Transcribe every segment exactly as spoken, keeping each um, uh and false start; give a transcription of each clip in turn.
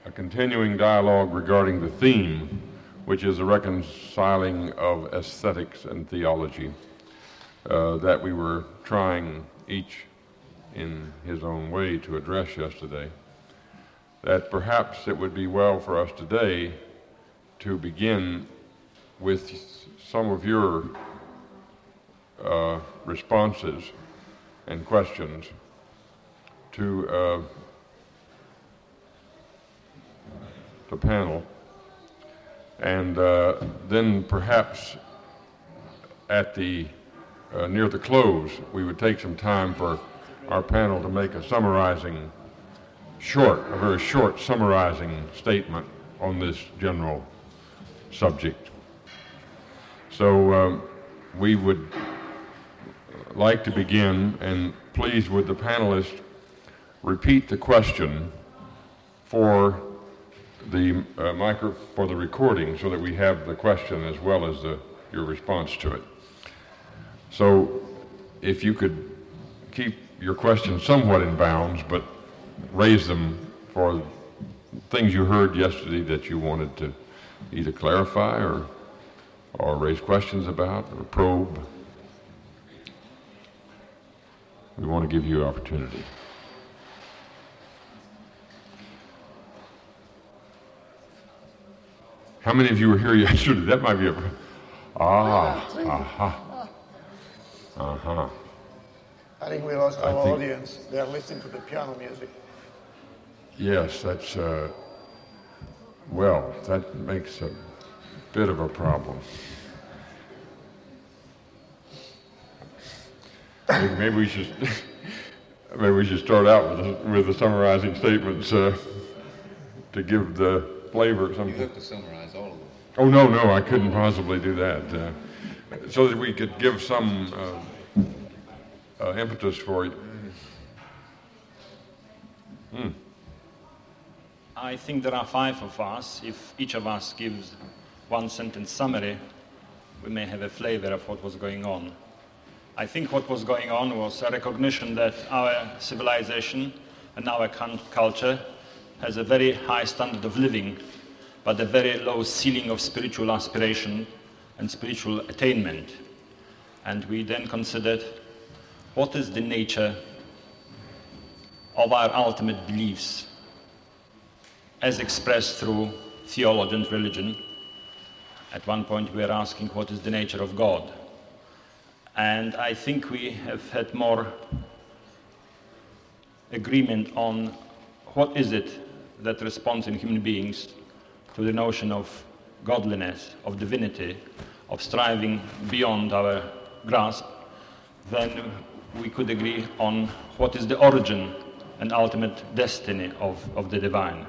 a continuing dialogue regarding the theme, which is the reconciling of aesthetics and theology, uh, that we were trying each in his own way to address yesterday, that perhaps it would be well for us today to begin with some of your uh, responses and questions to uh, the panel, and uh, then perhaps at the uh, near the close we would take some time for our panel to make a summarizing short, a very short summarizing statement on this general subject. So um, we would like to begin, and please would the panelists repeat the question for the uh, micro for the recording, so that we have the question as well as the your response to it. So if you could keep your questions somewhat in bounds, but raise them for things you heard yesterday that you wanted to either clarify or or raise questions about or probe. We want to give you opportunity. How many of you were here yesterday? That might be a... Ah, aha. Uh-huh. I think we lost our I think- audience. They're listening to the piano music. Yes, that's, uh, well, that makes a bit of a problem. Maybe maybe we should, maybe we should start out with the, with the summarizing statements uh, to give the flavor. Some. You have to summarize all of them. Oh no, no, I couldn't possibly do that. Uh, so that we could give some uh, uh, impetus for you. Hmm. I think there are five of us. If each of us gives one sentence summary, we may have a flavor of what was going on. I think what was going on was a recognition that our civilization and our culture has a very high standard of living, but a very low ceiling of spiritual aspiration and spiritual attainment. And we then considered what is the nature of our ultimate beliefs as expressed through theology and religion. At one point we were asking what is the nature of God. And I think we have had more agreement on what is it that responds in human beings to the notion of godliness, of divinity, of striving beyond our grasp, then we could agree on what is the origin and ultimate destiny of, of the divine.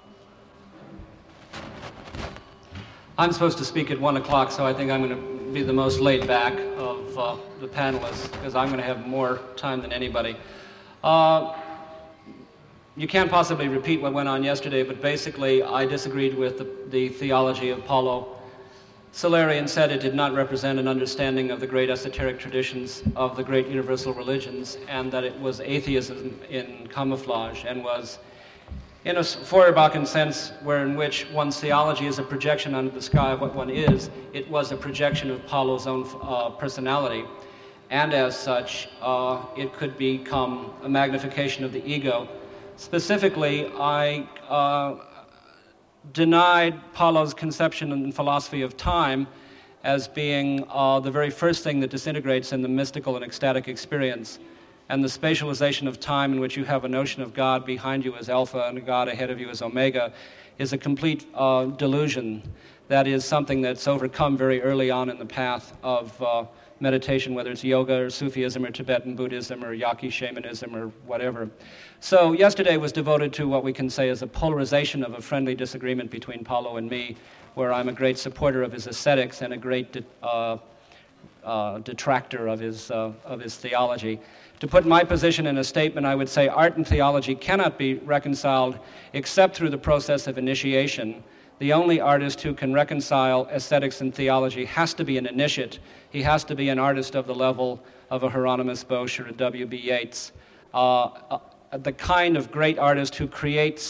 I'm supposed to speak at one o'clock, so I think I'm going to be the most laid back of uh, the panelists, because I'm going to have more time than anybody. Uh, you can't possibly repeat what went on yesterday, but basically I disagreed with the, the theology of Paulo Soleri and said it did not represent an understanding of the great esoteric traditions of the great universal religions, and that it was atheism in camouflage, and was in a Feuerbachian sense, where in which one's theology is a projection under the sky of what one is, it was a projection of Paulo's own uh, personality. And as such, uh, it could become a magnification of the ego. Specifically, I uh, denied Paulo's conception and philosophy of time as being uh, the very first thing that disintegrates in the mystical and ecstatic experience. And the spatialization of time, in which you have a notion of God behind you as alpha and God ahead of you as omega, is a complete uh, delusion. That is something that's overcome very early on in the path of uh, meditation, whether it's yoga or Sufism or Tibetan Buddhism or Yaqui shamanism or whatever. So yesterday was devoted to what we can say is a polarization of a friendly disagreement between Paulo and me, where I'm a great supporter of his ascetics and a great de- uh, uh, detractor of his, uh, of his theology. To put my position in a statement, I would say art and theology cannot be reconciled except through the process of initiation. The only artist who can reconcile aesthetics and theology has to be an initiate. He has to be an artist of the level of a Hieronymus Bosch or a W B Yeats. Uh, uh, the kind of great artist who creates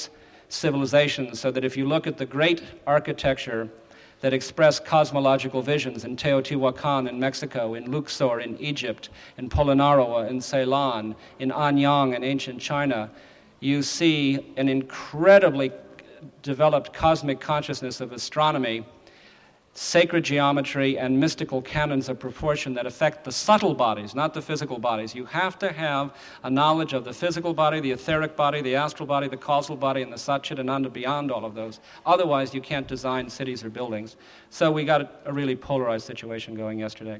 civilizations, so that if you look at the great architecture that express cosmological visions in Teotihuacan in Mexico, in Luxor in Egypt, in Polonnaruwa in Ceylon, in Anyang in ancient China, you see an incredibly developed cosmic consciousness of astronomy, sacred geometry, and mystical canons of proportion that affect the subtle bodies, not the physical bodies. You have to have a knowledge of the physical body, the etheric body, the astral body, the causal body, and the Satchitananda beyond all of those. Otherwise, you can't design cities or buildings. So we got a, a really polarized situation going yesterday.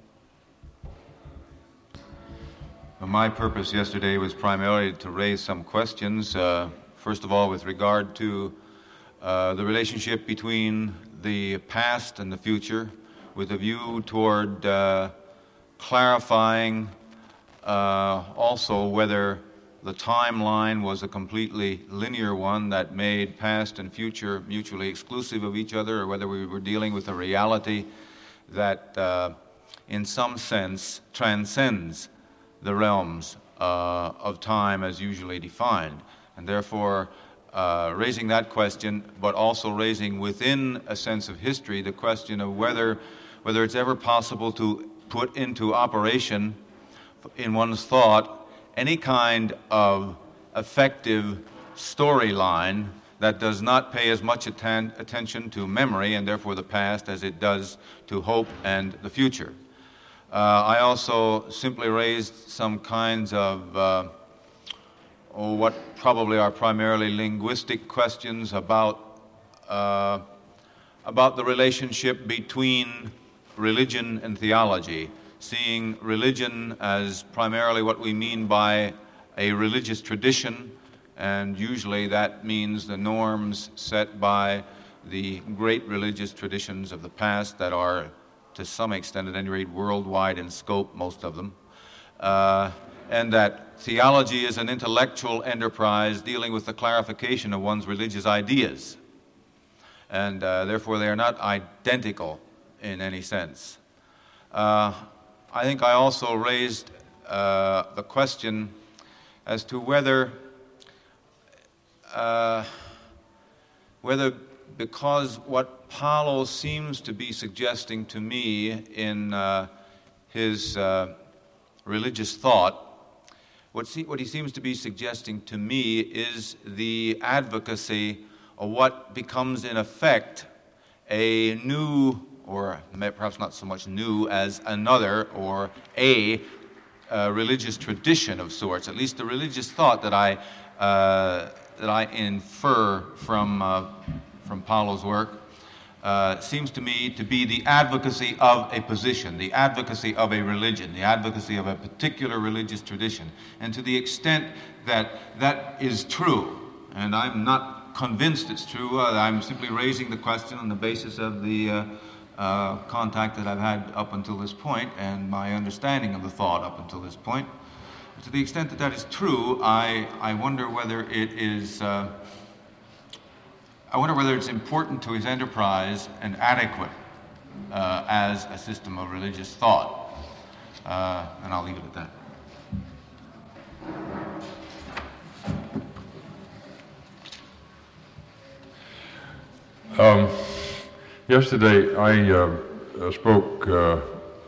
Well, my purpose yesterday was primarily to raise some questions, uh, first of all with regard to uh, the relationship between the past and the future, with a view toward uh, clarifying uh, also whether the timeline was a completely linear one that made past and future mutually exclusive of each other, or whether we were dealing with a reality that uh, in some sense transcends the realms uh, of time as usually defined, and therefore Uh, raising that question, but also raising within a sense of history the question of whether whether it's ever possible to put into operation in one's thought any kind of effective storyline that does not pay as much atten- attention to memory and therefore the past as it does to hope and the future. Uh, I also simply raised some kinds of uh, or what probably are primarily linguistic questions about uh, about the relationship between religion and theology, seeing religion as primarily what we mean by a religious tradition, and usually that means the norms set by the great religious traditions of the past that are, to some extent at any rate, worldwide in scope, most of them. Uh, and that theology is an intellectual enterprise dealing with the clarification of one's religious ideas. And uh, therefore they are not identical in any sense. Uh, I think I also raised uh, the question as to whether, uh, whether because what Paulo seems to be suggesting to me in uh, his uh, religious thought, What, see, what he seems to be suggesting to me is the advocacy of what becomes in effect a new, or perhaps not so much new as another, or a uh, religious tradition of sorts, at least the religious thought that I, uh, that I infer from, uh, from Paulo's work. Uh, seems to me to be the advocacy of a position, the advocacy of a religion, the advocacy of a particular religious tradition. And to the extent that that is true, and I'm not convinced it's true, uh, I'm simply raising the question on the basis of the uh, uh, contact that I've had up until this point and my understanding of the thought up until this point. To the extent that that is true, I, I wonder whether it is... Uh, I wonder whether it's important to his enterprise and adequate uh, as a system of religious thought. Uh, and I'll leave it at that. Um, yesterday, I uh, spoke uh,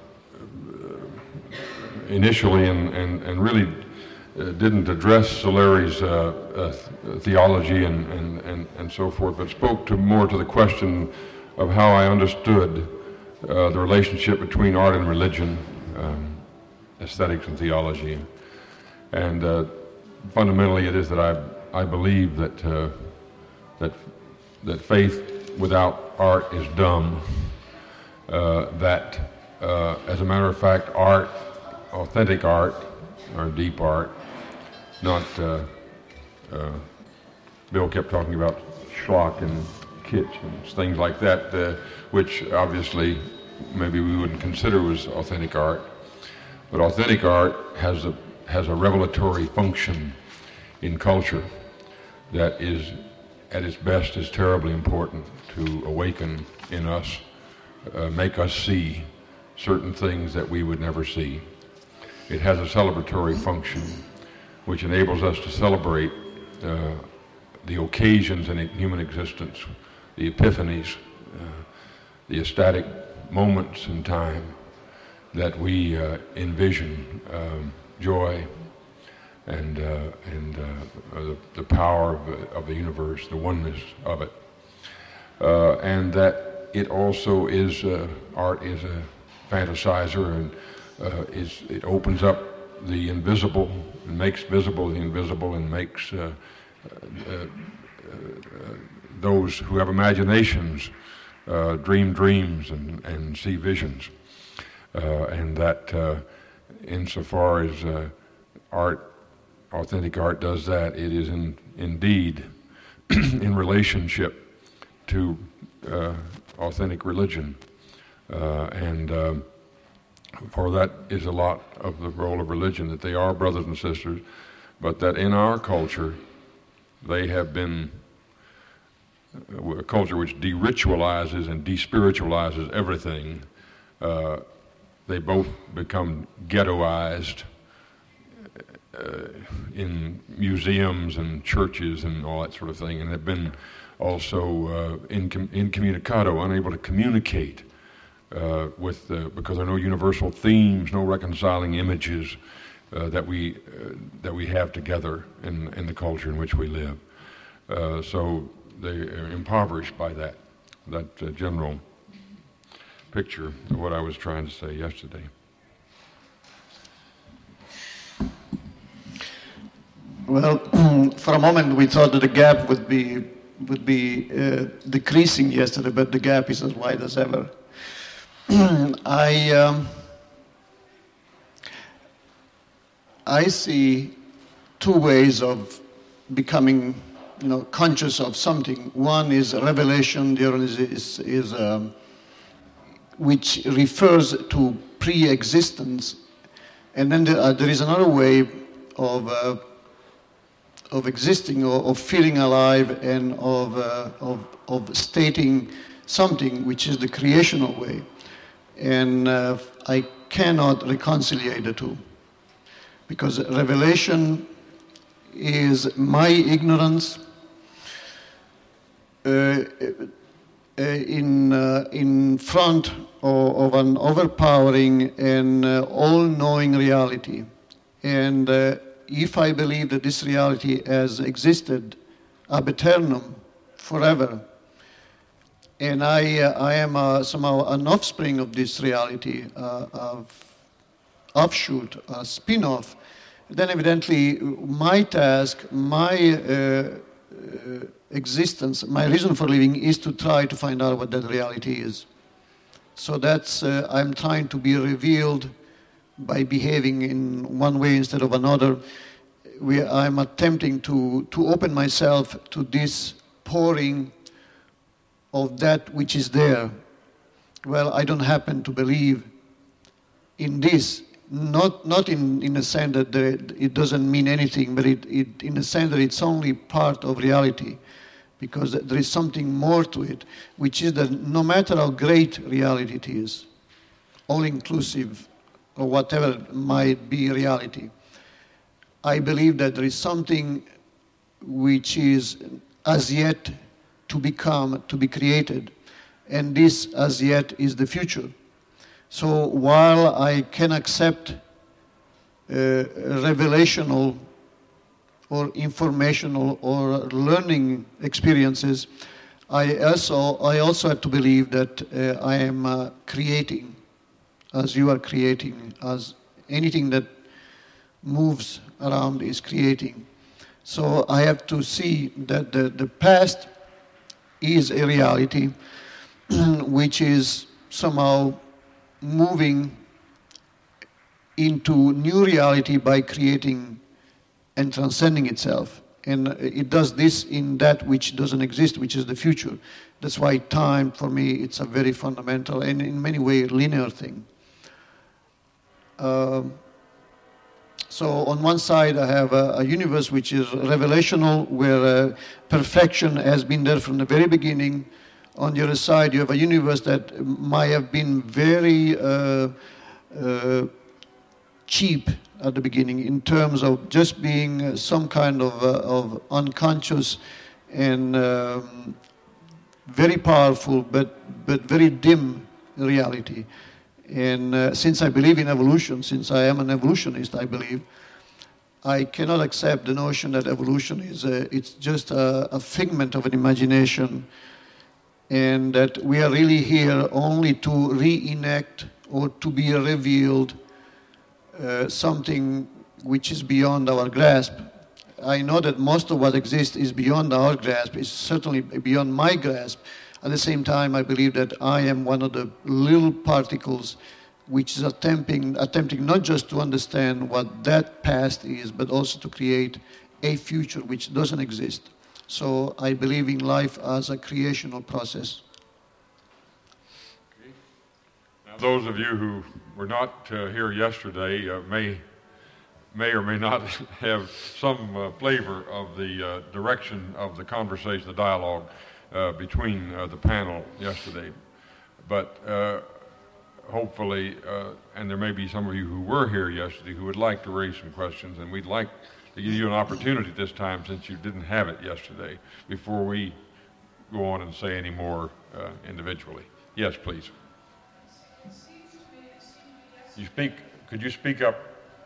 initially and, and, and really uh, didn't address Soleri's uh, uh, th- theology and, and, and, and so forth, but spoke to more to the question of how I understood uh, the relationship between art and religion, um, aesthetics and theology. And uh, fundamentally it is that I, I believe that, uh, that, that faith without art is dumb, uh, that uh, as a matter of fact, art, authentic art, or deep art, not, uh, uh, Bill kept talking about schlock and kitsch and things like that, uh, which obviously maybe we wouldn't consider was authentic art. But authentic art has a, has a revelatory function in culture that is, at its best, is terribly important to awaken in us, uh, make us see certain things that we would never see. It has a celebratory function which enables us to celebrate uh, the occasions in human existence, the epiphanies, uh, the ecstatic moments in time that we uh, envision um, joy and uh, and uh, the, the power of, of the universe, the oneness of it, uh, and that it also is uh, art is a fantasizer and uh, is it opens up the invisible and makes visible the invisible and makes uh, uh, uh, those who have imaginations uh, dream dreams and, and see visions, uh, and that uh, insofar as uh, art, authentic art does that, it is in, indeed in relationship to uh, authentic religion, uh, and uh, for that is a lot of the role of religion, that they are brothers and sisters, but that in our culture they have been a culture which de-ritualizes and de-spiritualizes everything. Uh, they both become ghettoized uh, in museums and churches and all that sort of thing, and have been also uh, incom- incommunicado, unable to communicate uh, with, uh, because there are no universal themes, no reconciling images uh, that we uh, that we have together in in the culture in which we live. Uh, so they are impoverished by that, that uh, general picture of what I was trying to say yesterday. Well, for a moment we thought that the gap would be would be uh, decreasing yesterday, but the gap is as wide as ever. I um, I see two ways of becoming, you know, conscious of something. One is revelation. The other is is, is um, which refers to pre-existence, and then there, uh, there is another way of uh, of existing, or of feeling alive, and of uh, of of stating something, which is the creational way, and uh, I cannot reconcile the two, because revelation is my ignorance uh, uh, in uh, in front of, of an overpowering and uh, all-knowing reality, and uh, if I believe that this reality has existed ab aeternum, forever, and I uh, I am uh, somehow an offspring of this reality, uh, of offshoot, a spin-off, then evidently my task, my uh, uh, existence, my reason for living is to try to find out what that reality is. So that's, uh, I'm trying to be revealed by behaving in one way instead of another. We, I'm attempting to, to open myself to this pouring of that which is there. Well, I don't happen to believe in this. Not not in, in a sense that there, it doesn't mean anything, but it, it in a sense that it's only part of reality, because there is something more to it, which is that no matter how great reality it is, all-inclusive, or whatever might be reality, I believe that there is something which is as yet to become, to be created, and this as yet is the future. So while I can accept uh, revelational or informational or learning experiences, I also I also have to believe that uh, I am uh, creating, as you are creating, as anything that moves around is creating. So I have to see that the, the past is a reality which is somehow moving into new reality by creating and transcending itself. And it does this in that which doesn't exist, which is the future. That's why time, for me, it's a very fundamental and in many ways linear thing. Um, so on one side I have a, a universe which is revelational, where uh, perfection has been there from the very beginning. On the other side, you have a universe that might have been very uh, uh, cheap at the beginning in terms of just being some kind of, uh, of unconscious and um, very powerful but, but very dim reality. And uh, since I believe in evolution, since I am an evolutionist, I believe, I cannot accept the notion that evolution is a, it's just a, a figment of an imagination, and that we are really here only to reenact or to be revealed uh, something which is beyond our grasp. I know that most of what exists is beyond our grasp, it's certainly beyond my grasp. At the same time, I believe that I am one of the little particles which is attempting, attempting not just to understand what that past is, but also to create a future which doesn't exist. So I believe in life as a creational process. Okay. Now, those of you who were not uh, here yesterday uh, may may or may not have some uh, flavor of the uh, direction of the conversation, the dialogue uh, between uh, the panel yesterday. But uh, hopefully, uh, and there may be some of you who were here yesterday who would like to raise some questions, and we'd like to give you an opportunity this time, since you didn't have it yesterday, before we go on and say any more uh, individually. Yes, please. You speak, could you speak up?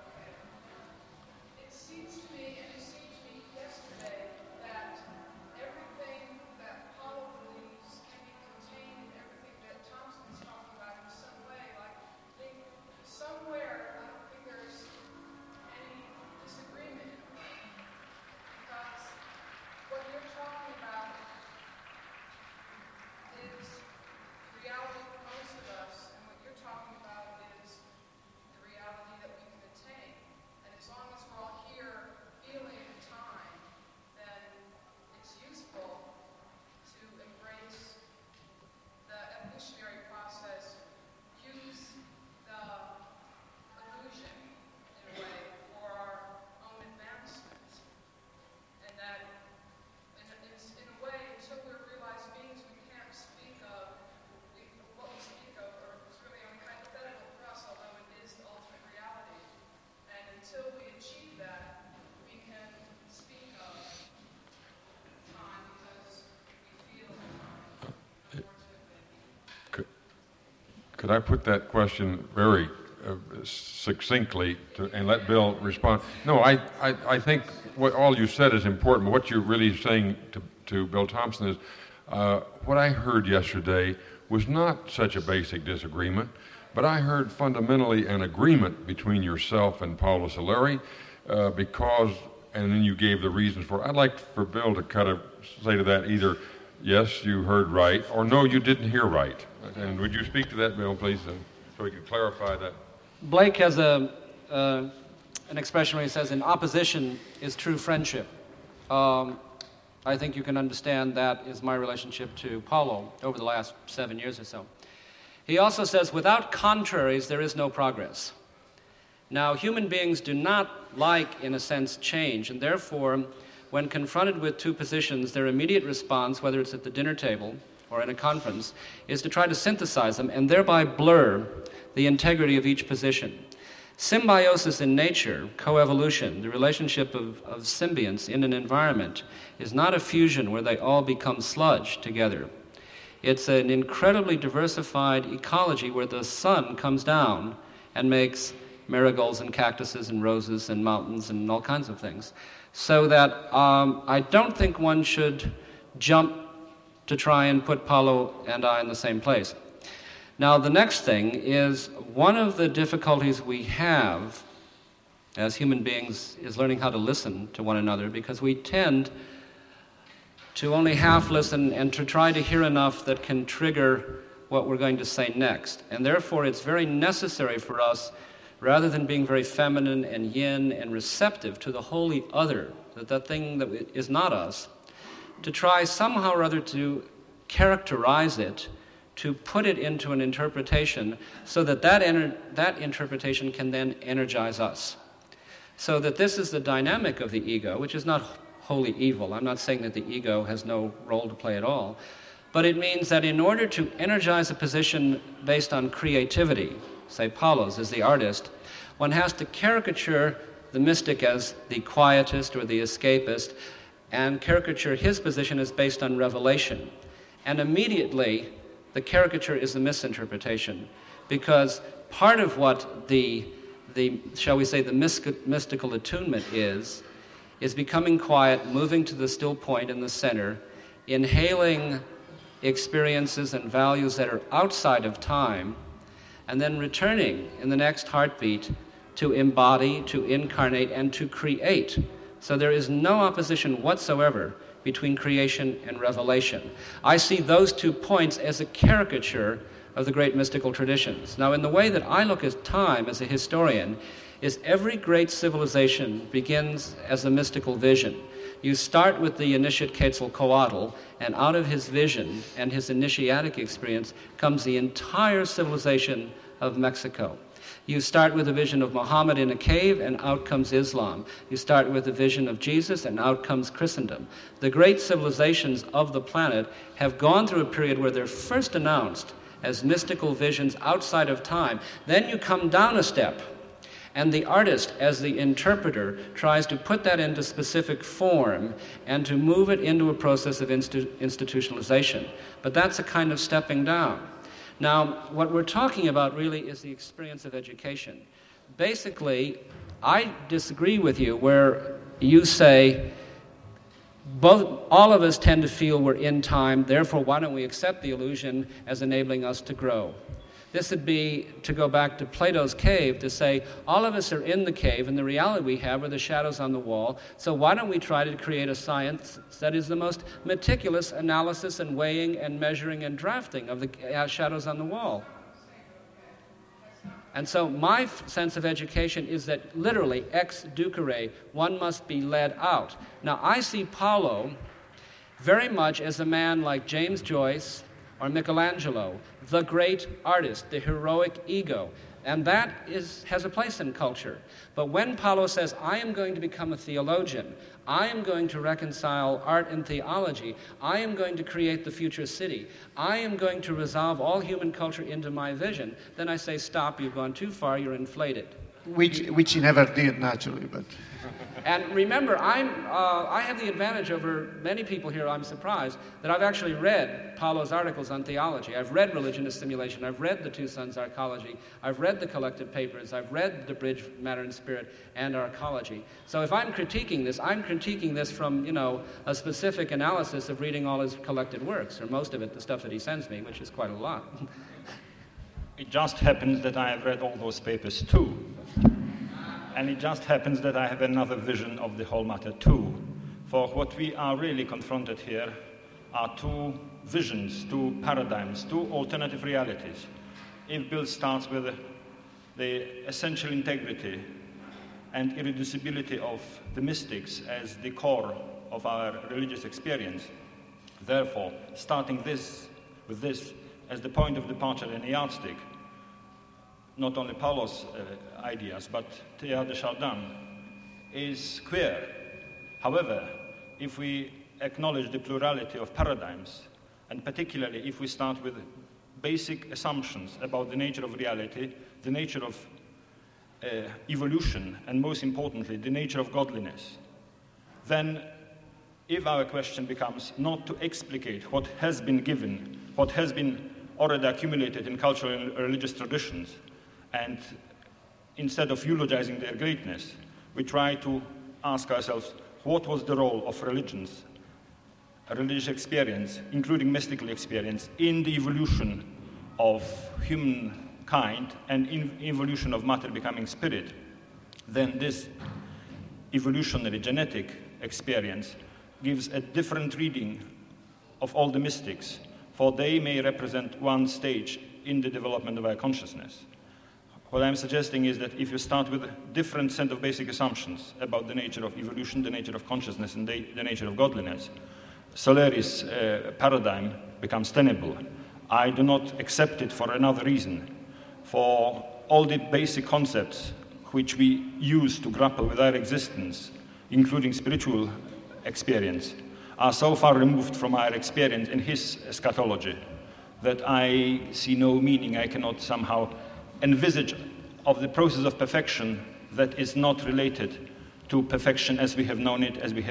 Could I put that question very uh, succinctly to, and let Bill respond? No, I, I, I think what all you said is important, but what you're really saying to, to Bill Thompson is uh, what I heard yesterday was not such a basic disagreement, but I heard fundamentally an agreement between yourself and Paolo Soleri uh, because, and then you gave the reasons for it. I'd like for Bill to kind of say to that either, yes, you heard right, or no, you didn't hear right. And would you speak to that, Bill, please, uh, so we can clarify that? Blake has a, uh, an expression where he says, in opposition is true friendship. Um, I think you can understand that is my relationship to Paolo over the last seven years or so. He also says, without contraries, there is no progress. Now, human beings do not like, in a sense, change, and therefore, when confronted with two positions, their immediate response, whether it's at the dinner table or in a conference, is to try to synthesize them and thereby blur the integrity of each position. Symbiosis in nature, coevolution, the relationship of, of symbionts in an environment, is not a fusion where they all become sludge together. It's an incredibly diversified ecology where the sun comes down and makes marigolds and cactuses and roses and mountains and all kinds of things. So that um, I don't think one should jump to try and put Paolo and I in the same place. Now, the next thing is one of the difficulties we have as human beings is learning how to listen to one another, because we tend to only half listen and to try to hear enough that can trigger what we're going to say next. And therefore, it's very necessary for us, rather than being very feminine and yin and receptive to the wholly other, that that thing that is not us, to try somehow or other to characterize it, to put it into an interpretation so that that, ener- that interpretation can then energize us. So that this is the dynamic of the ego, which is not wholly evil. I'm not saying that the ego has no role to play at all, but it means that in order to energize a position based on creativity, say Paolo's as the artist, one has to caricature the mystic as the quietist or the escapist, and caricature his position as based on revelation. And immediately, the caricature is a misinterpretation, because part of what the, the shall we say, the mystic, mystical attunement is, is becoming quiet, moving to the still point in the center, inhaling experiences and values that are outside of time, and then returning in the next heartbeat to embody, to incarnate, and to create. So there is no opposition whatsoever between creation and revelation. I see those two points as a caricature of the great mystical traditions. Now, in the way that I look at time as a historian, is every great civilization begins as a mystical vision. You start with the initiate Quetzalcoatl, and out of his vision and his initiatic experience comes the entire civilization of Mexico. You start with a vision of Muhammad in a cave, and out comes Islam. You start with a vision of Jesus, and out comes Christendom. The great civilizations of the planet have gone through a period where they're first announced as mystical visions outside of time. Then you come down a step, and the artist, as the interpreter, tries to put that into specific form and to move it into a process of institu- institutionalization. But that's a kind of stepping down. Now, what we're talking about really is the experience of education. Basically, I disagree with you where you say, both, all of us tend to feel we're in time, therefore why don't we accept the illusion as enabling us to grow? This would be to go back to Plato's cave to say, all of us are in the cave, and the reality we have are the shadows on the wall, so why don't we try to create a science that is the most meticulous analysis and weighing and measuring and drafting of the uh, shadows on the wall? And so my f- sense of education is that literally, ex ducere, one must be led out. Now, I see Paulo very much as a man like James Joyce or Michelangelo, the great artist, the heroic ego. And that is, has a place in culture. But when Paulo says, I am going to become a theologian, I am going to reconcile art and theology, I am going to create the future city, I am going to resolve all human culture into my vision, then I say, stop, you've gone too far, you're inflated. Which, which he never did, naturally, but... And remember, I'm, uh, I have the advantage over many people here, I'm surprised, that I've actually read Paulo's articles on theology. I've read Religion as Simulation, I've read the Two Sons Arcology, I've read the collected papers, I've read The Bridge, Matter and Spirit, and Arcology. So if I'm critiquing this, I'm critiquing this from, you know, a specific analysis of reading all his collected works, or most of it, the stuff that he sends me, which is quite a lot. It just happens that I have read all those papers too. And it just happens that I have another vision of the whole matter too. For what we are really confronted here are two visions, two paradigms, two alternative realities. If Bill starts with the essential integrity and irreducibility of the mystics as the core of our religious experience, therefore, starting this with this as the point of departure and a yardstick, not only Paulo's uh, ideas, but Teilhard de Chardin, is queer. However, if we acknowledge the plurality of paradigms, and particularly if we start with basic assumptions about the nature of reality, the nature of uh, evolution, and most importantly, the nature of godliness, then if our question becomes not to explicate what has been given, what has been already accumulated in cultural and religious traditions, and instead of eulogizing their greatness, we try to ask ourselves, what was the role of religions, a religious experience, including mystical experience, in the evolution of humankind and in evolution of matter becoming spirit? Then this evolutionary genetic experience gives a different reading of all the mystics, for they may represent one stage in the development of our consciousness. What I'm suggesting is that if you start with a different set of basic assumptions about the nature of evolution, the nature of consciousness, and the, the nature of godliness, Soleris' uh, paradigm becomes tenable. I do not accept it for another reason. For all the basic concepts which we use to grapple with our existence, including spiritual experience, are so far removed from our experience in his eschatology that I see no meaning, I cannot somehow envisage of the process of perfection that is not related to perfection as we have known it, as we have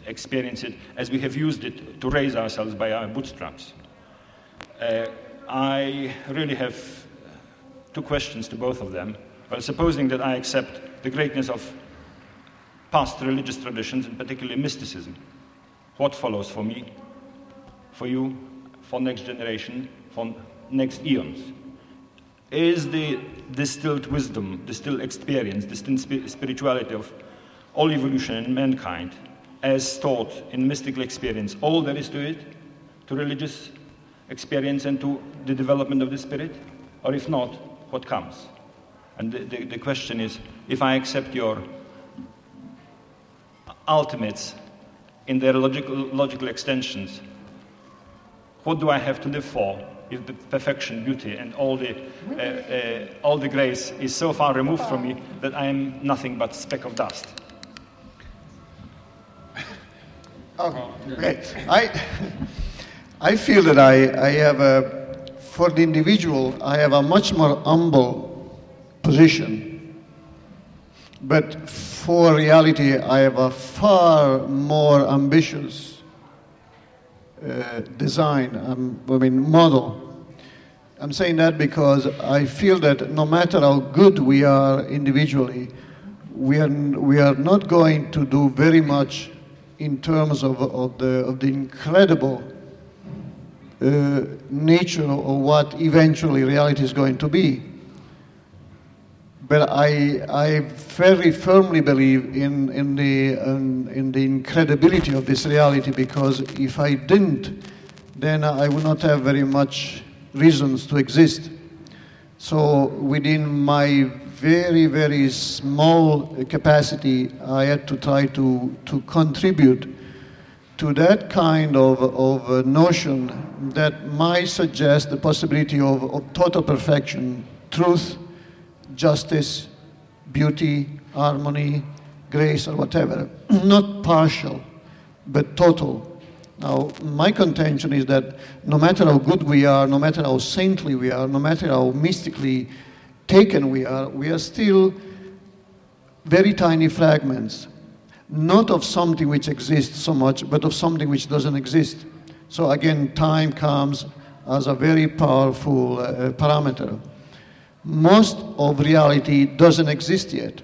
experience it as we have used it to raise ourselves by our bootstraps. Uh, I really have two questions to both of them. Well, supposing that I accept the greatness of past religious traditions, and particularly mysticism, what follows for me, for you, for next generation, for next eons? Is the distilled wisdom, distilled experience, distilled spirituality of all evolution and mankind, as taught in mystical experience, all there is to it, to religious experience and to the development of the spirit? Or if not, what comes? And the, the, the question is, if I accept your ultimates in their logical, logical extensions, what do I have to live for if the perfection, beauty, and all the, uh, uh, all the grace is so far removed from me that I am nothing but a speck of dust? Okay. I, I feel that I, I have a, for the individual, I have a much more humble position. But for reality, I have a far more ambitious uh, design, um, I mean, model. I'm saying that because I feel that no matter how good we are individually, we are, we are not going to do very much in terms of, of, the, of the incredible uh, nature of what eventually reality is going to be. But I, I very firmly believe in, in, the, um, in the incredibility of this reality, because if I didn't, then I would not have very much reasons to exist. So within my very, very small capacity, I had to try to, to contribute to that kind of, of a notion that might suggest the possibility of, of total perfection, truth, justice, beauty, harmony, grace, or whatever. Not partial, but total. Now, my contention is that no matter how good we are, no matter how saintly we are, no matter how mystically taken we are, we are still very tiny fragments, not of something which exists so much, but of something which doesn't exist. So again, time comes as a very powerful uh, parameter. Most of reality doesn't exist yet,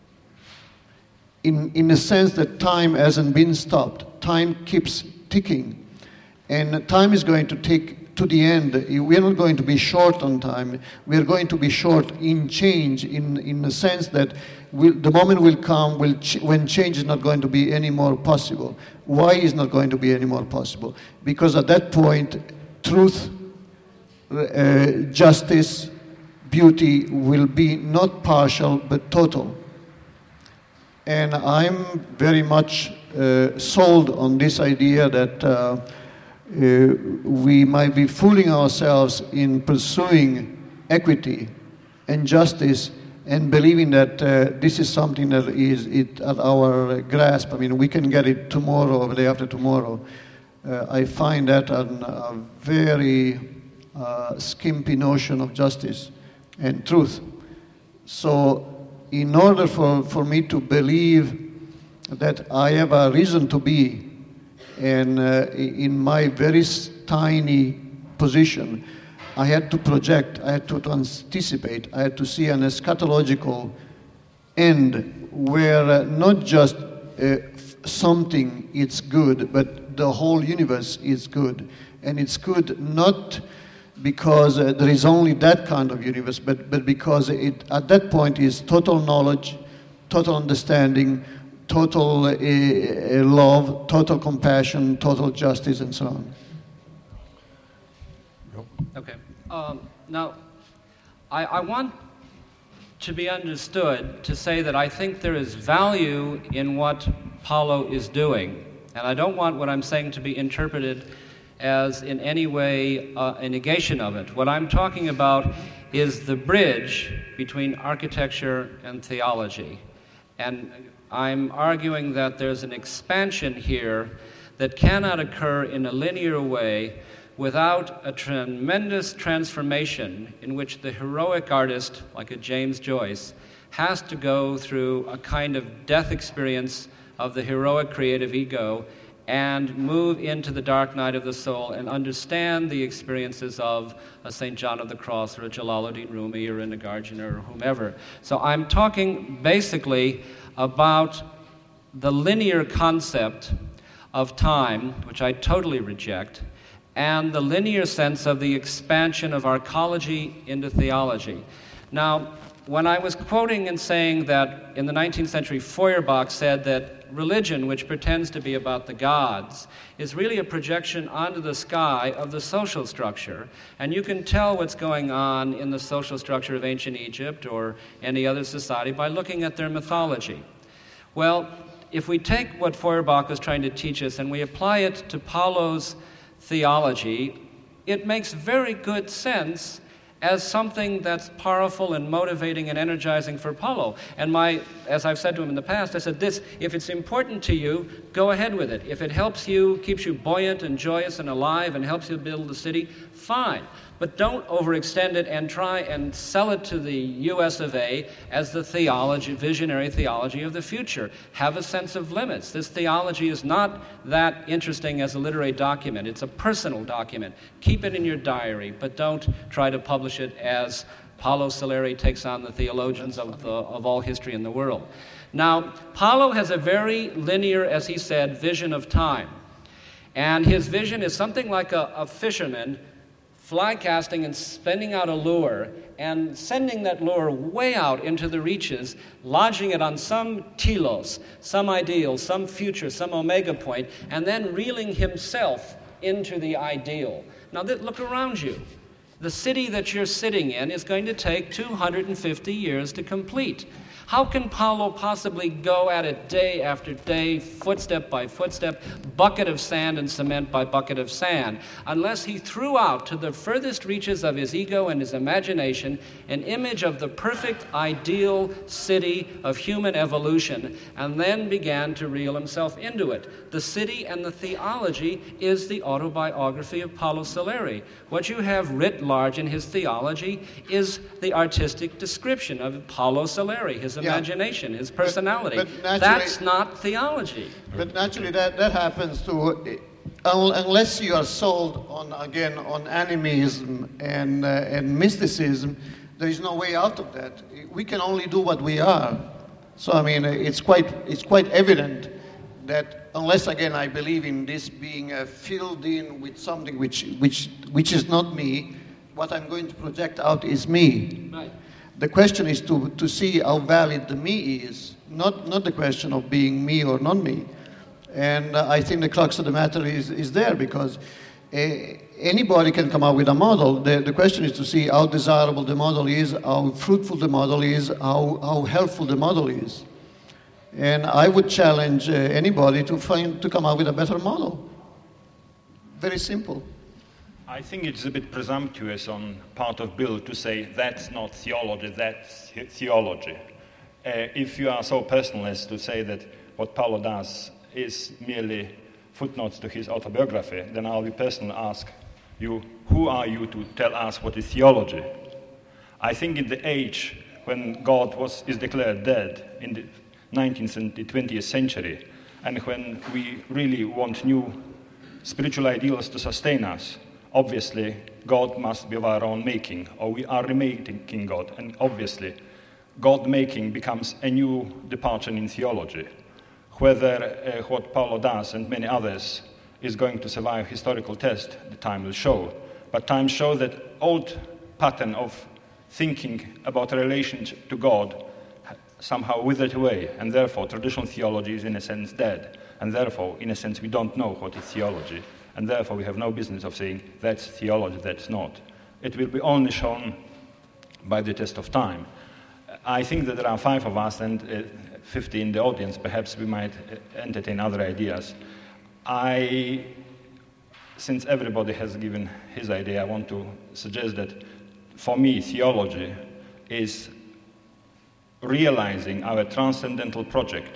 in, in the sense that time hasn't been stopped. Time keeps ticking, and time is going to tick to the end. We're not going to be short on time. We're going to be short in change, in, in the sense that we'll, the moment will come will ch- when change is not going to be any more possible. Why is not going to be any more possible? Because at that point, truth, uh, justice, beauty will be not partial but total. And I'm very much uh, sold on this idea that uh, uh, we might be fooling ourselves in pursuing equity and justice and believing that uh, this is something that is it at our grasp. I mean, we can get it tomorrow or the day after tomorrow. Uh, I find that an, a very uh, skimpy notion of justice and truth. So in order for, for me to believe that I have a reason to be, and uh, in my very tiny position, I had to project, I had to, to anticipate, I had to see an eschatological end where uh, not just uh, something is good, but the whole universe is good. And it's good not because uh, there is only that kind of universe, but, but because it at that point is total knowledge, total understanding, total uh, uh, love, total compassion, total justice, and so on. Okay. Um, now, I, I want to be understood to say that I think there is value in what Paulo is doing, and I don't want what I'm saying to be interpreted as in any way uh, a negation of it. What I'm talking about is the bridge between architecture and theology. And I'm arguing that there's an expansion here that cannot occur in a linear way without a tremendous transformation in which the heroic artist, like a James Joyce, has to go through a kind of death experience of the heroic creative ego and move into the dark night of the soul and understand the experiences of a Saint John of the Cross or a Jalaluddin Rumi or a Nagarjuna or whomever. So I'm talking basically about the linear concept of time, which I totally reject, and the linear sense of the expansion of arcology into theology. Now, when I was quoting and saying that in the nineteenth century Feuerbach said that religion, which pretends to be about the gods, is really a projection onto the sky of the social structure, and you can tell what's going on in the social structure of ancient Egypt or any other society by looking at their mythology. Well, if we take what Feuerbach was trying to teach us and we apply it to Paulo's theology, it makes very good sense as something that's powerful and motivating and energizing for Paulo. And my, as I've said to him in the past, I said, this, if it's important to you, go ahead with it. If it helps you, keeps you buoyant and joyous and alive and helps you build the city, fine. But don't overextend it and try and sell it to the U S of A as the theology, visionary theology of the future. Have a sense of limits. This theology is not that interesting as a literary document. It's a personal document. Keep it in your diary, but don't try to publish it as Paulo Soleri takes on the theologians of, the, of all history in the world. Now, Paulo has a very linear, as he said, vision of time. And his vision is something like a, a fisherman fly casting and spinning out a lure and sending that lure way out into the reaches, lodging it on some telos, some ideal, some future, some omega point, and then reeling himself into the ideal. Now th- look around you. The city that you're sitting in is going to take two hundred fifty years to complete. How can Paulo possibly go at it day after day, footstep by footstep, bucket of sand and cement by bucket of sand, unless he threw out to the furthest reaches of his ego and his imagination an image of the perfect, ideal city of human evolution, and then began to reel himself into it? The city and the theology is the autobiography of Paulo Soleri. What you have writ large in his theology is the artistic description of Paulo Soleri, his imagination, yeah. his personality. But, but that's not theology. But naturally that, that happens to, uh, unless you are sold on, again, on animism and, uh, and mysticism, there is no way out of that. We can only do what we are. So, I mean, it's quite, it's quite evident that unless, again, I believe in this being uh, filled in with something which, which, which is not me, what I'm going to project out is me. Right. The question is to, to see how valid the me is, not, not the question of being me or not me. And uh, I think the crux of the matter is, is there, because uh, anybody can come up with a model. The, the question is to see how desirable the model is, how fruitful the model is, how, how helpful the model is. And I would challenge uh, anybody to find to come up with a better model. Very simple. I think it's a bit presumptuous on part of Bill to say that's not theology, that's theology. Uh, if you are so personal as to say that what Paulo does is merely footnotes to his autobiography, then I'll be personal and ask you, who are you to tell us what is theology? I think in the age when God was is declared dead, in the nineteenth and the twentieth century, and when we really want new spiritual ideals to sustain us, obviously, God must be of our own making, or we are remaking God. And obviously, God-making becomes a new departure in theology. Whether uh, what Paulo does and many others is going to survive historical test, the time will show. But time shows that old pattern of thinking about a relationship to God somehow withered away, and therefore traditional theology is in a sense dead. And therefore, in a sense, we don't know what is theology. And therefore, we have no business of saying that's theology, that's not. It will be only shown by the test of time. I think that there are five of us and uh, fifty in the audience. Perhaps we might entertain other ideas. I, since everybody has given his idea, I want to suggest that for me, theology is realizing our transcendental project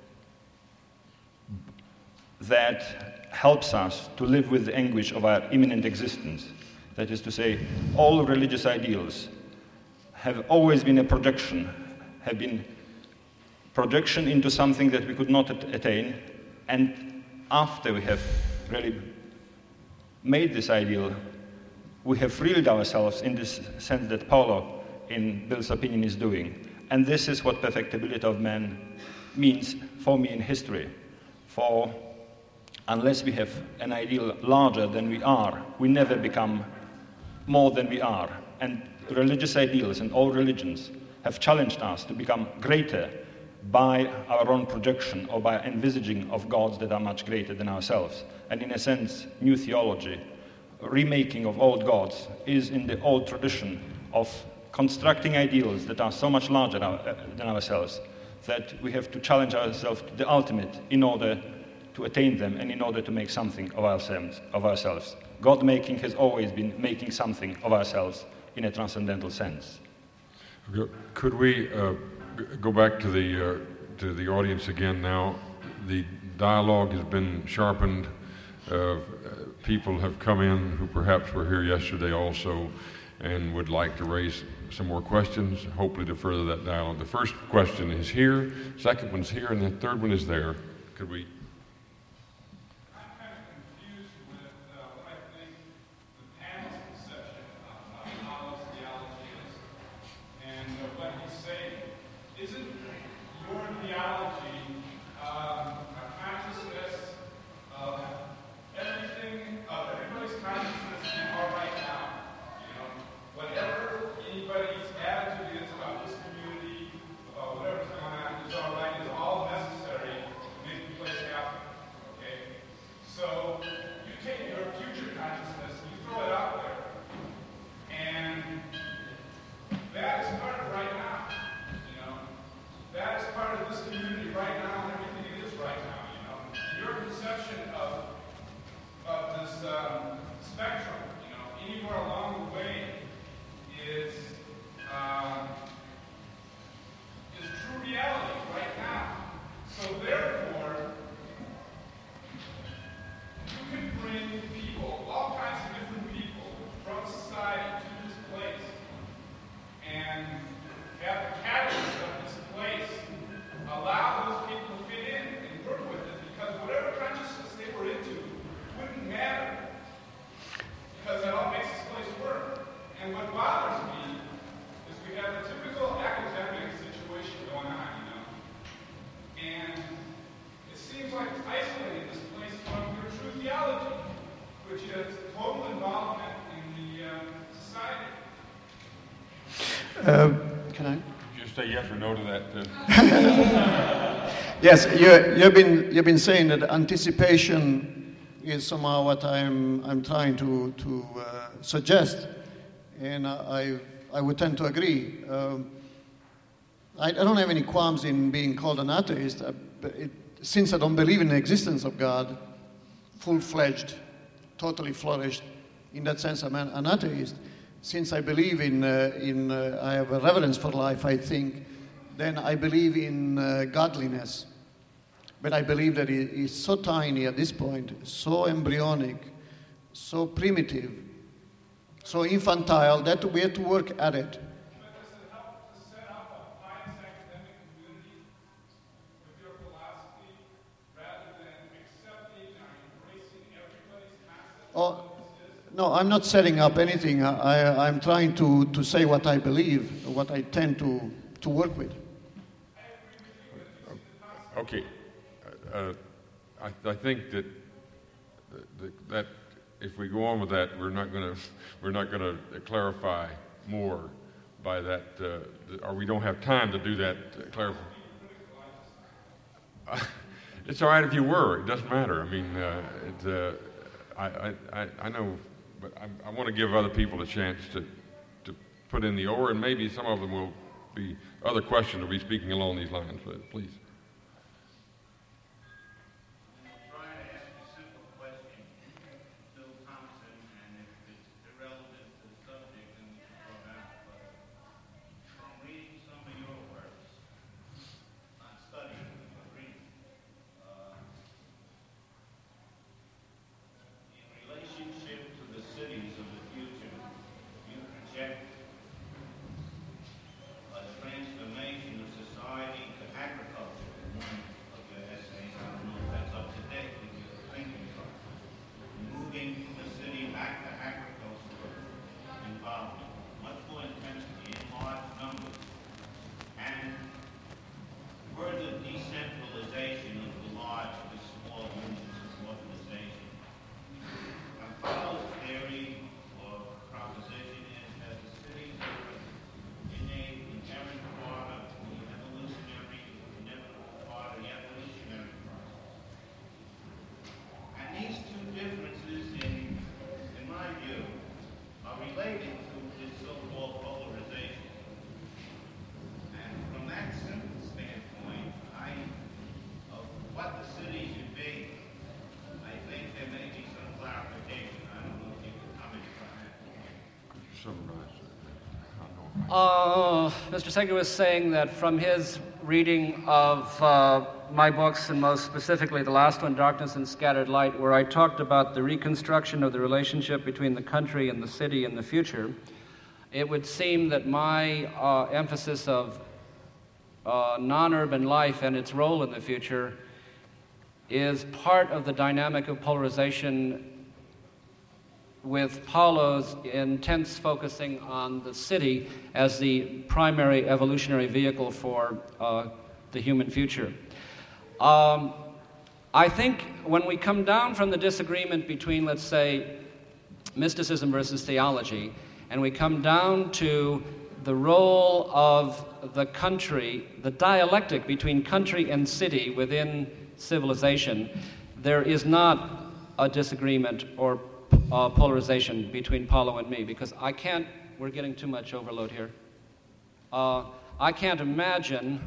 that helps us to live with the anguish of our imminent existence. That is to say, all religious ideals have always been a projection, have been projection into something that we could not at- attain, and after we have really made this ideal, we have reeled ourselves in this sense that Paulo, in Bill's opinion, is doing. And this is what perfectibility of man means for me in history. For unless we have an ideal larger than we are, we never become more than we are. And religious ideals and all religions have challenged us to become greater by our own projection or by envisaging of gods that are much greater than ourselves. And in a sense, new theology, remaking of old gods, is in the old tradition of constructing ideals that are so much larger than ourselves that we have to challenge ourselves to the ultimate in order to attain them and in order to make something of ourselves. Of ourselves. God-making has always been making something of ourselves in a transcendental sense. Could we uh, go back to the uh, to the audience again now? The dialogue has been sharpened. Uh, people have come in who perhaps were here yesterday also and would like to raise some more questions, hopefully to further that dialogue. The first question is here, second one's here, and the third one is there. Could we? I'm kind of confused with uh, what I think the panel's conception of uh, Apollo's theology is, and uh, what he's saying. Isn't your theology um, a consciousness of everything, of everybody's consciousness in our right now? You know, whatever anybody's attitude is about this community, about whatever's going on, is all right, is all necessary to make the place happen. Okay? So you take your future consciousness, you throw it out there, and that is part of right now. You know, that is part of this community right now, and everything it is right now. You know, your conception of of this um, spectrum, you know, anywhere along the way is um, is true reality right now. So therefore, you can bring people, all kinds of different people from society to this place, and have the catalyst of this place allow those people to fit in and work with it, because whatever consciousness they were into wouldn't matter, because that all makes this place work. And what bothers me is we have a typical academic situation going on, you know, and it seems like it's isolating this place from your true theology, which is total involvement in the uh, society. Uh, can I? Just say yes or no to that. Uh... Yes, you, you've been you've been saying that anticipation is somehow what I'm I'm trying to to uh, suggest, and I I would tend to agree. Um, I, I don't have any qualms in being called an atheist, uh, but it, since I don't believe in the existence of God, full-fledged, totally flourished. In that sense, I'm an, an atheist. Since I believe in uh, in uh, I have a reverence for life, I think. Then I believe in uh, godliness. But I believe that it is so tiny at this point, so embryonic, so primitive, so infantile that we have to work at it. But does it help to set up a pious academic community with your philosophy rather than accepting or embracing everybody's concept Oh, of what this is? no, I'm not setting up anything. I, I'm trying to, to say what I believe, what I tend to, to work with. Okay, uh, I, I think that that, that if we go on with that, we're not going to we're not going to clarify more by that, uh, or we don't have time to do that. Uh, clarify. Uh, it's all right if you were. It doesn't matter. I mean, uh, it, uh, I, I I know, but I, I want to give other people a chance to to put in the or, and maybe some of them will be other questions will be speaking along these lines. But please. Transformation of society to agriculture. Uh, Mister Seger was saying that from his reading of uh, my books, and most specifically the last one, Darkness and Scattered Light, where I talked about the reconstruction of the relationship between the country and the city in the future, it would seem that my uh, emphasis of uh, non-urban life and its role in the future is part of the dynamic of polarization, with Paulo's intense focusing on the city as the primary evolutionary vehicle for uh, the human future. Um, I think when we come down from the disagreement between, let's say, mysticism versus theology, and we come down to the role of the country, the dialectic between country and city within civilization, there is not a disagreement or Uh, polarization between Paulo and me, because I can't, we're getting too much overload here. Uh, I can't imagine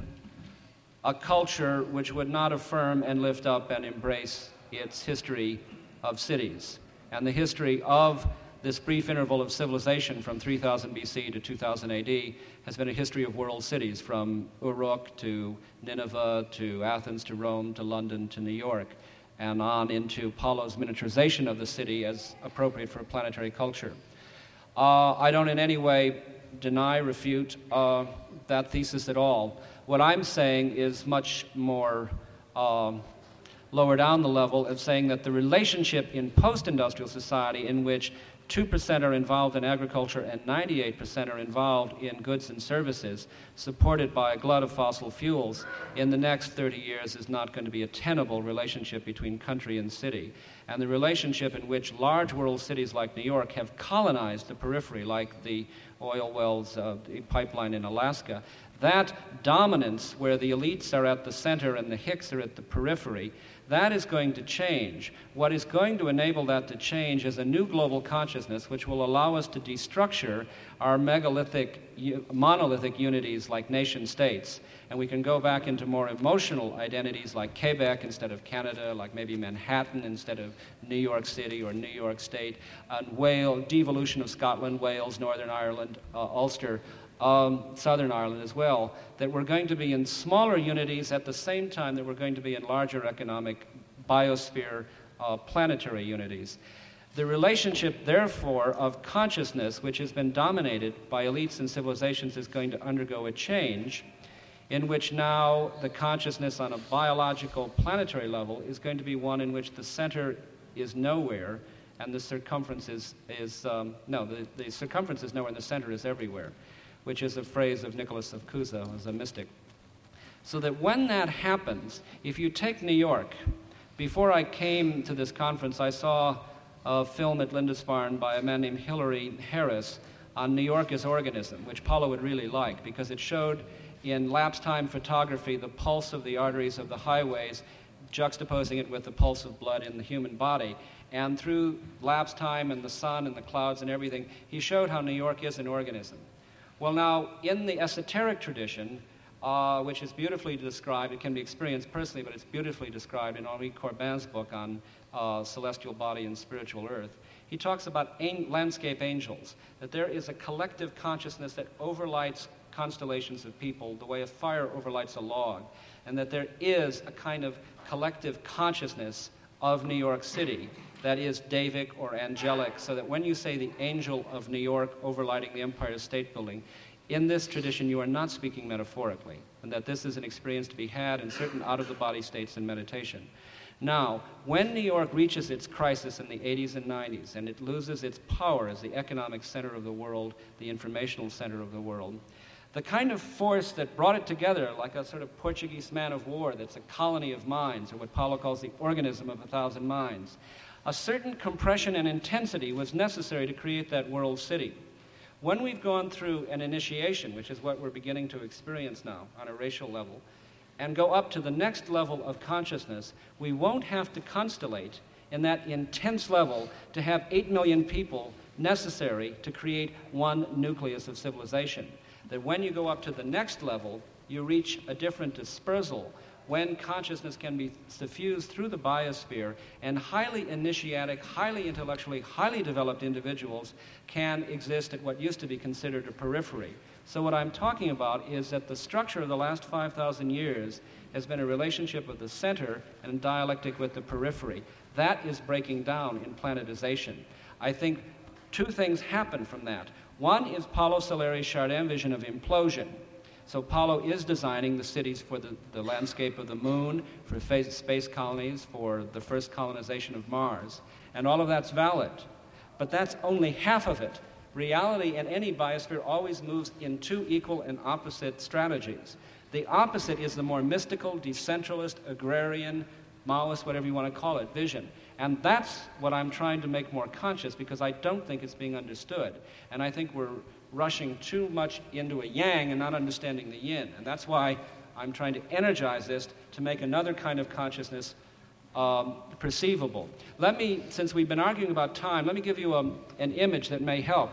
a culture which would not affirm and lift up and embrace its history of cities. And the history of this brief interval of civilization from three thousand B C to two thousand A D has been a history of world cities, from Uruk to Nineveh to Athens to Rome to London to New York, and on into Paulo's miniaturization of the city as appropriate for a planetary culture. Uh, I don't in any way deny, refute uh, that thesis at all. What I'm saying is much more um, lower down the level of saying that the relationship in post-industrial society, in which two percent are involved in agriculture and ninety-eight percent are involved in goods and services, supported by a glut of fossil fuels, in the next thirty years is not going to be a tenable relationship between country and city. And the relationship in which large world cities like New York have colonized the periphery, like the oil wells, uh, the pipeline in Alaska, that dominance where the elites are at the center and the hicks are at the periphery, that is going to change. What is going to enable that to change is a new global consciousness which will allow us to destructure our megalithic, monolithic unities like nation states. And we can go back into more emotional identities like Quebec instead of Canada, like maybe Manhattan instead of New York City or New York State, and Wales, devolution of Scotland, Wales, Northern Ireland, uh, Ulster, Um, Southern Ireland as well, that we're going to be in smaller unities at the same time that we're going to be in larger economic biosphere uh, planetary unities. The relationship, therefore, of consciousness, which has been dominated by elites and civilizations, is going to undergo a change in which now the consciousness on a biological planetary level is going to be one in which the center is nowhere and the circumference is, is um, no, the, the circumference is nowhere and the center is everywhere, which is a phrase of Nicholas of Cusa as a mystic. So that when that happens, if you take New York, before I came to this conference, I saw a film at Lindisfarne by a man named Hilary Harris on New York as organism, which Paulo would really like, because it showed in lapse time photography the pulse of the arteries of the highways, juxtaposing it with the pulse of blood in the human body. And through lapse time and the sun and the clouds and everything, he showed how New York is an organism. Well, now, in the esoteric tradition, uh, which is beautifully described, it can be experienced personally, but it's beautifully described in Henri Corbin's book on uh, celestial body and spiritual earth. He talks about an- landscape angels, that there is a collective consciousness that overlights constellations of people the way a fire overlights a log, and that there is a kind of collective consciousness of New York City that is Davic or angelic, so that when you say the angel of New York overlighting the Empire State Building, in this tradition you are not speaking metaphorically, and that this is an experience to be had in certain out-of-the-body states in meditation. Now, when New York reaches its crisis in the eighties and nineties, and it loses its power as the economic center of the world, the informational center of the world, the kind of force that brought it together, like a sort of Portuguese man of war that's a colony of minds, or what Paulo calls the organism of a thousand minds, a certain compression and intensity was necessary to create that world city. When we've gone through an initiation, which is what we're beginning to experience now on a racial level, and go up to the next level of consciousness, we won't have to constellate in that intense level to have eight million people necessary to create one nucleus of civilization. That when you go up to the next level, you reach a different dispersal, when consciousness can be suffused through the biosphere, and highly initiatic, highly intellectually, highly developed individuals can exist at what used to be considered a periphery. So what I'm talking about is that the structure of the last five thousand years has been a relationship of the center and dialectic with the periphery. That is breaking down in planetization. I think two things happen from that. One is Paulo Soleri's Chardin vision of implosion. So Paulo is designing the cities for the, the landscape of the moon, for phase, space colonies, for the first colonization of Mars. And all of that's valid. But that's only half of it. Reality in any biosphere always moves in two equal and opposite strategies. The opposite is the more mystical, decentralist, agrarian, Maoist, whatever you want to call it, vision. And that's what I'm trying to make more conscious, because I don't think it's being understood. And I think we're rushing too much into a yang and not understanding the yin. And that's why I'm trying to energize this to make another kind of consciousness um, perceivable. Let me, since we've been arguing about time, let me give you a, an image that may help.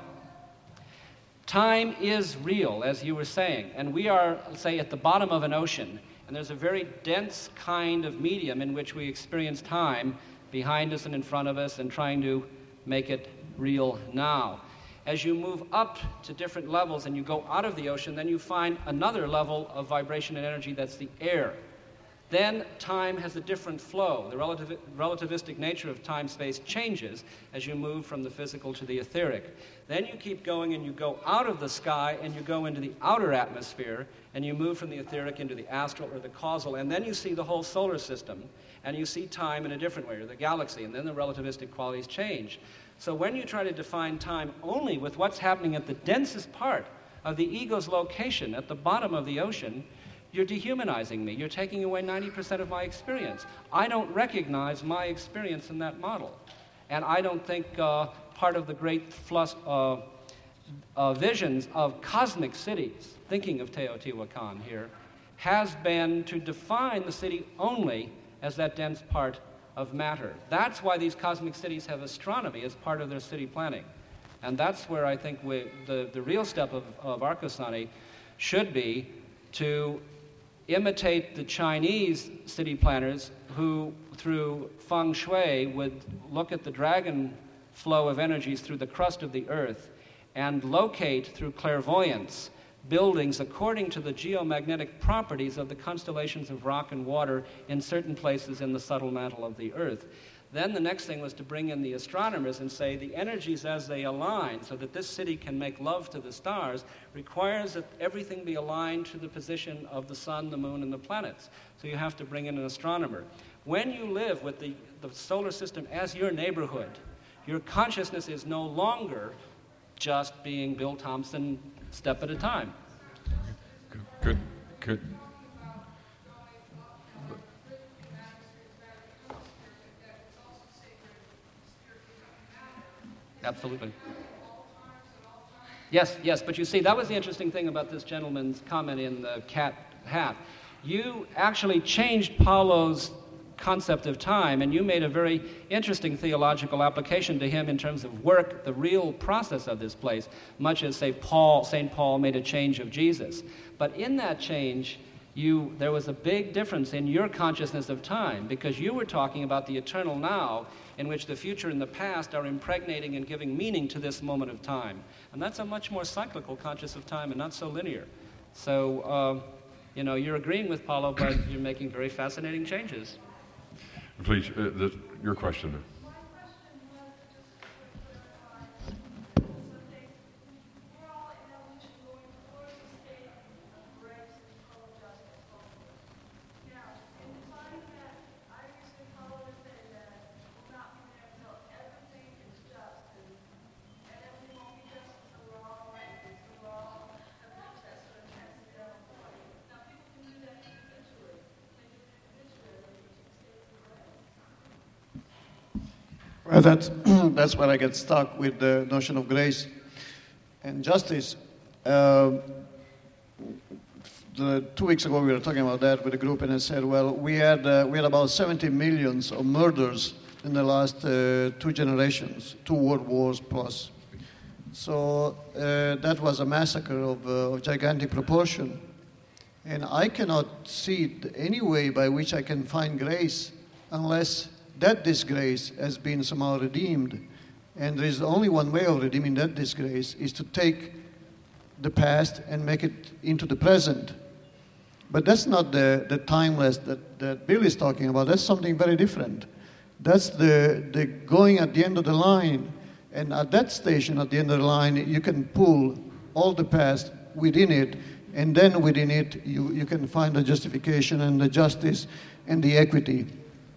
Time is real, as you were saying, and we are, say, at the bottom of an ocean, and there's a very dense kind of medium in which we experience time behind us and in front of us and trying to make it real now. As you move up to different levels and you go out of the ocean, then you find another level of vibration and energy, that's the air. Then time has a different flow. The relativ- relativistic nature of time-space changes as you move from the physical to the etheric. Then you keep going and you go out of the sky and you go into the outer atmosphere and you move from the etheric into the astral or the causal, and then you see the whole solar system and you see time in a different way, or the galaxy, and then the relativistic qualities change. So when you try to define time only with what's happening at the densest part of the ego's location at the bottom of the ocean, you're dehumanizing me. You're taking away ninety percent of my experience. I don't recognize my experience in that model. And I don't think uh, part of the great flus- uh, uh, visions of cosmic cities, thinking of Teotihuacan here, has been to define the city only as that dense part of matter. That's why these cosmic cities have astronomy as part of their city planning. And that's where I think we, the, the real step of, of Arkosani should be to imitate the Chinese city planners who, through feng shui, would look at the dragon flow of energies through the crust of the earth and locate, through clairvoyance, buildings according to the geomagnetic properties of the constellations of rock and water in certain places in the subtle mantle of the earth. Then the next thing was to bring in the astronomers and say the energies as they align so that this city can make love to the stars requires that everything be aligned to the position of the sun, the moon, and the planets. So you have to bring in an astronomer. When you live with the, the solar system as your neighborhood, your consciousness is no longer just being Bill Thompson step at a time. Good, good. Absolutely. Yes, yes, but you see, that was the interesting thing about this gentleman's comment in the cat hat. You actually changed Paulo's concept of time, and you made a very interesting theological application to him in terms of work, the real process of this place, much as, say, Paul, Saint Paul made a change of Jesus. But in that change, you, there was a big difference in your consciousness of time, because you were talking about the eternal now, in which the future and the past are impregnating and giving meaning to this moment of time. And that's a much more cyclical conscious of time and not so linear. So, uh, you know, you're agreeing with Paulo, but you're making very fascinating changes. Please, uh, the, your question. Well, that's, that's where I get stuck with the notion of grace and justice. Uh, the, two weeks ago we were talking about that with a group, and I said, well, we had, uh, we had about seventy millions of murders in the last uh, two generations, two world wars plus. So uh, that was a massacre of, uh, of gigantic proportion. And I cannot see any way by which I can find grace unless that disgrace has been somehow redeemed. And there is only one way of redeeming that disgrace, is to take the past and make it into the present. But that's not the, the timeless that, that Bill is talking about. That's something very different. That's the, the going at the end of the line. And at that station, at the end of the line, you can pull all the past within it. And then within it, you, you can find the justification and the justice and the equity.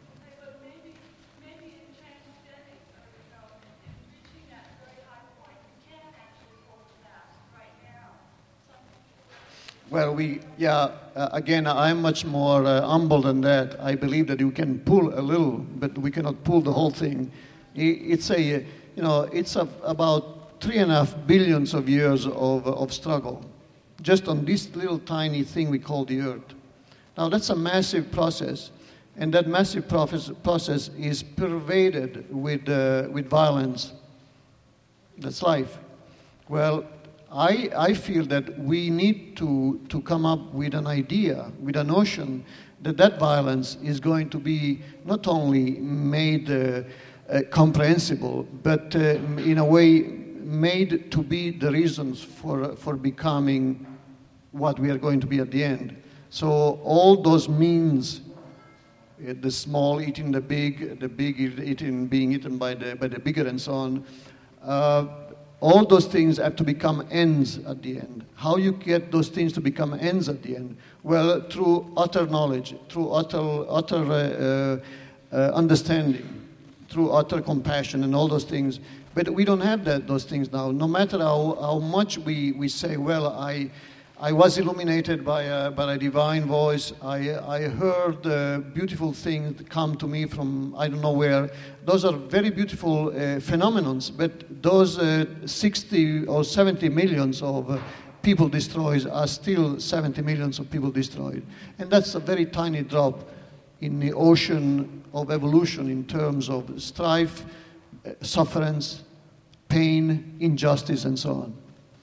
Well, we, yeah, uh, again, I'm much more uh, humble than that. I believe that you can pull a little, but we cannot pull the whole thing. It's a, you know, it's a, about three and a half billions of years of, of struggle, just on this little tiny thing we call the earth. Now, that's a massive process, and that massive process, process is pervaded with, uh, with violence. That's life. Well, I, I feel that we need to, to come up with an idea, with a notion that that violence is going to be not only made uh, uh, comprehensible, but uh, in a way made to be the reasons for, for becoming what we are going to be at the end. So all those means, uh, the small eating the big, the big eating, being eaten by the, by the bigger and so on, uh, all those things have to become ends at the end. How you get those things to become ends at the end? Well, through utter knowledge, through utter, utter uh, uh, understanding, through utter compassion and all those things. But we don't have that, those things now. No matter how, how much we, we say, well, I, I was illuminated by a, by a divine voice. I, I heard uh, beautiful things come to me from I don't know where. Those are very beautiful uh, phenomenons, but those uh, sixty or seventy millions of uh, people destroyed are still seventy millions of people destroyed. And that's a very tiny drop in the ocean of evolution in terms of strife, uh, sufferance, pain, injustice, and so on.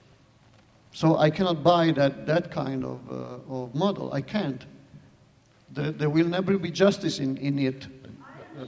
So I cannot buy that, that kind of, uh, of model. I can't. There, there will never be justice in, in it. Uh,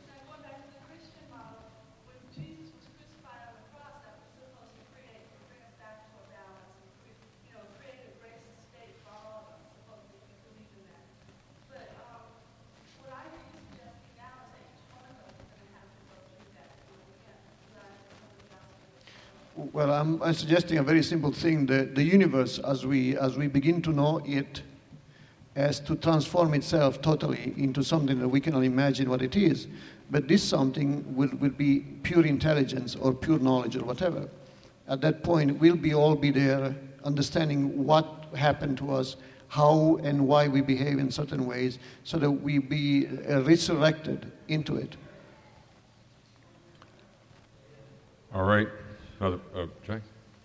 Well, I'm, I'm suggesting a very simple thing. The, the universe, as we, as we begin to know it, has to transform itself totally into something that we cannot imagine what it is. But this something will, will be pure intelligence or pure knowledge or whatever. At that point, we'll be all be there understanding what happened to us, how and why we behave in certain ways, so that we be uh, resurrected into it. All right. Another, uh, Jay?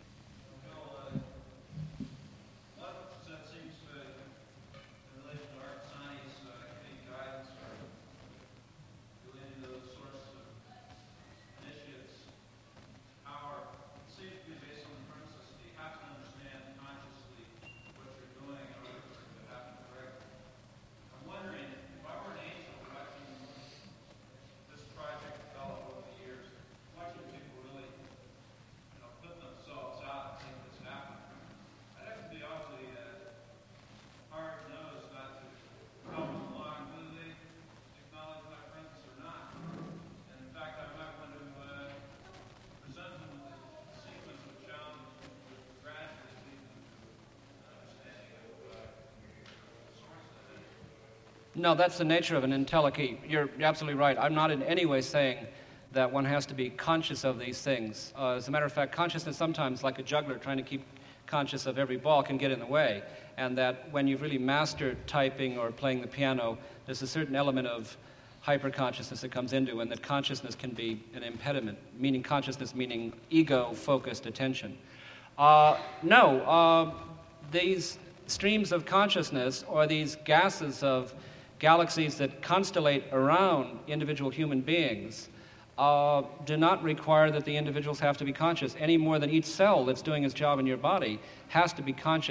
No, that's the nature of an entelechy. You're absolutely right. I'm not in any way saying that one has to be conscious of these things. Uh, as a matter of fact, consciousness sometimes, like a juggler trying to keep conscious of every ball, can get in the way. And that when you've really mastered typing or playing the piano, there's a certain element of hyper-consciousness that comes into, and that consciousness can be an impediment, meaning consciousness meaning ego-focused attention. Uh, no, uh, these streams of consciousness, or these gases of galaxies that constellate around individual human beings, uh, do not require that the individuals have to be conscious any more than each cell that's doing its job in your body has to be conscious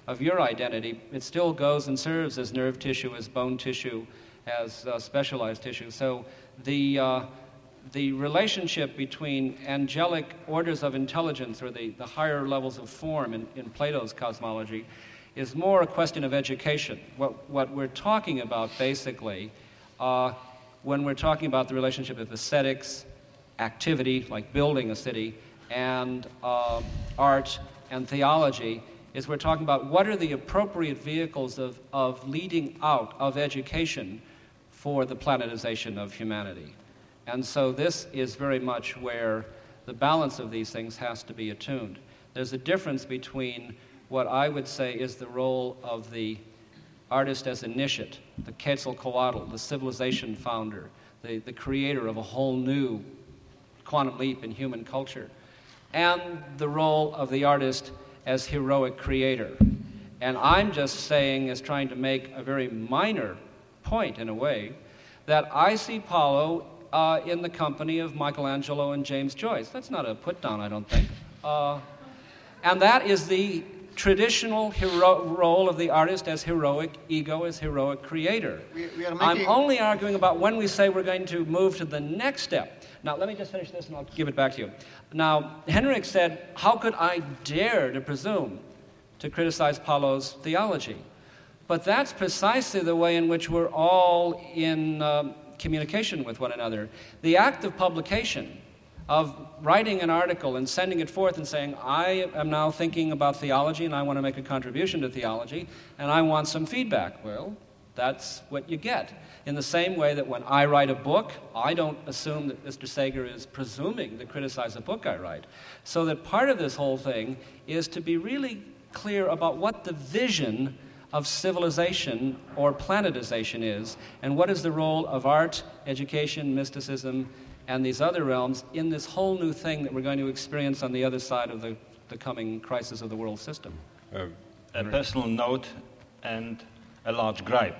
of your identity, it still goes and serves as nerve tissue, as bone tissue, as uh, specialized tissue. So the, uh, the relationship between angelic orders of intelligence, or the, the higher levels of form in, in Plato's cosmology, is more a question of education. What, what we're talking about, basically, uh, when we're talking about the relationship of aesthetics, activity, like building a city, and uh, art and theology, is we're talking about what are the appropriate vehicles of, of leading out of education for the planetization of humanity. And so this is very much where the balance of these things has to be attuned. There's a difference between what I would say is the role of the artist as initiate, the Quetzalcoatl, the civilization founder, the, the creator of a whole new quantum leap in human culture, and the role of the artist as heroic creator. And I'm just saying, as trying to make a very minor point in a way, that I see Paulo uh, in the company of Michelangelo and James Joyce. That's not a put down, I don't think. Uh, and that is the traditional hero- role of the artist as heroic ego, as heroic creator. We, we are making... I'm only arguing about when we say we're going to move to the next step. Now, let me just finish this and I'll give it back to you. Now, Henrik said, how could I dare to presume to criticize Paulo's theology? But that's precisely the way in which we're all in uh, communication with one another. The act of publication, of writing an article and sending it forth and saying, I am now thinking about theology and I want to make a contribution to theology and I want some feedback. Well, that's what you get. In the same way that when I write a book, I don't assume that Mister Sager is presuming to criticize a book I write. So that part of this whole thing is to be really clear about what the vision of civilization or planetization is, and what is the role of art, education, mysticism, and these other realms in this whole new thing that we're going to experience on the other side of the, the coming crisis of the world system. Uh, a personal note and a large gripe.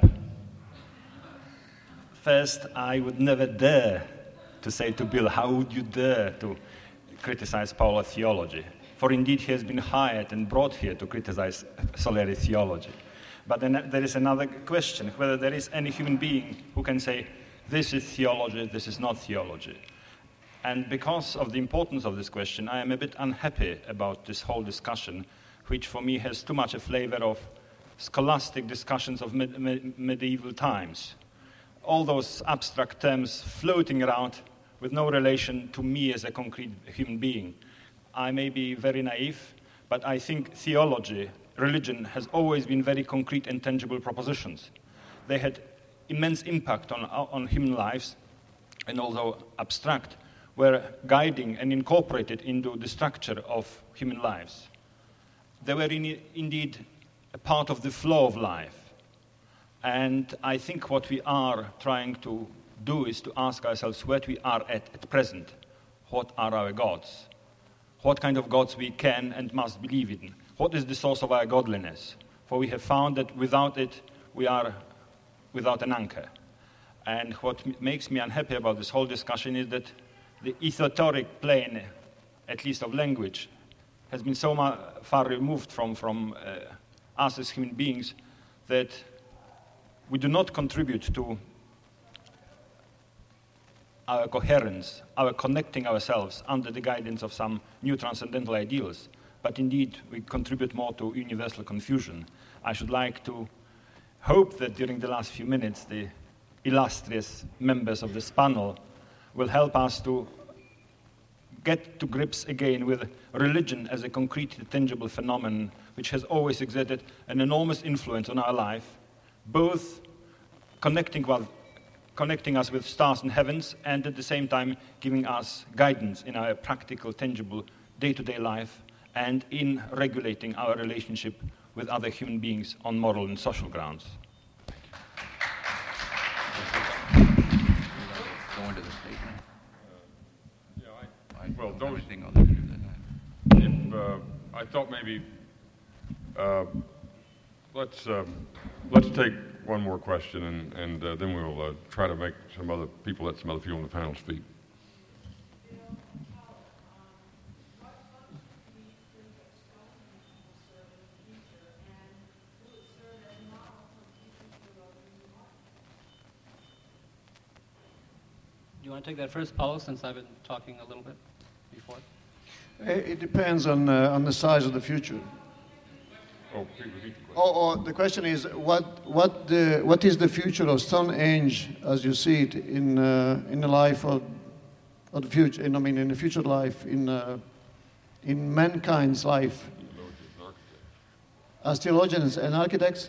First, I would never dare to say to Bill, how would you dare to criticize Paulo's theology? For indeed he has been hired and brought here to criticize Soleri theology. But then there is another question, whether there is any human being who can say, this is theology, this is not theology. And because of the importance of this question, I am a bit unhappy about this whole discussion, which for me has too much a flavor of scholastic discussions of med- med- medieval times. All those abstract terms floating around with no relation to me as a concrete human being. I may be very naive, but I think theology, religion, has always been very concrete and tangible propositions. They had immense impact on, on human lives, and although abstract, were guiding and incorporated into the structure of human lives. They were in, indeed a part of the flow of life. And I think what we are trying to do is to ask ourselves where we are at at present. What are our gods? What kind of gods we can and must believe in? What is the source of our godliness? For we have found that without it, we are without an anchor. And what m- makes me unhappy about this whole discussion is that the esoteric plane, at least of language, has been so ma- far removed from, from uh, us as human beings that we do not contribute to our coherence, our connecting ourselves under the guidance of some new transcendental ideals, but indeed we contribute more to universal confusion. I should like to hope that during the last few minutes the illustrious members of this panel will help us to get to grips again with religion as a concrete, tangible phenomenon which has always exerted an enormous influence on our life, both connecting, with, connecting us with stars and heavens and at the same time giving us guidance in our practical, tangible, day-to-day life and in regulating our relationship with other human beings on moral and social grounds. Go into the statement. Yeah, I, I well, don't those- have anything other than that. if, uh, I thought maybe, uh, let's, um, let's take one more question and, and uh, then we'll uh, try to make some other people, let some other people on the panel speak. What, what would be the external serve in the future, and want to take that first, Paulo, since I've been talking a little bit before? It depends on uh, on the size of the future. Oh, please repeat the question. Oh, oh, the question is, what what the what is the future of Stonehenge as you see it in uh, in the life of of the future? In, I mean, in the future life in uh, in mankind's life, as theologians and architects.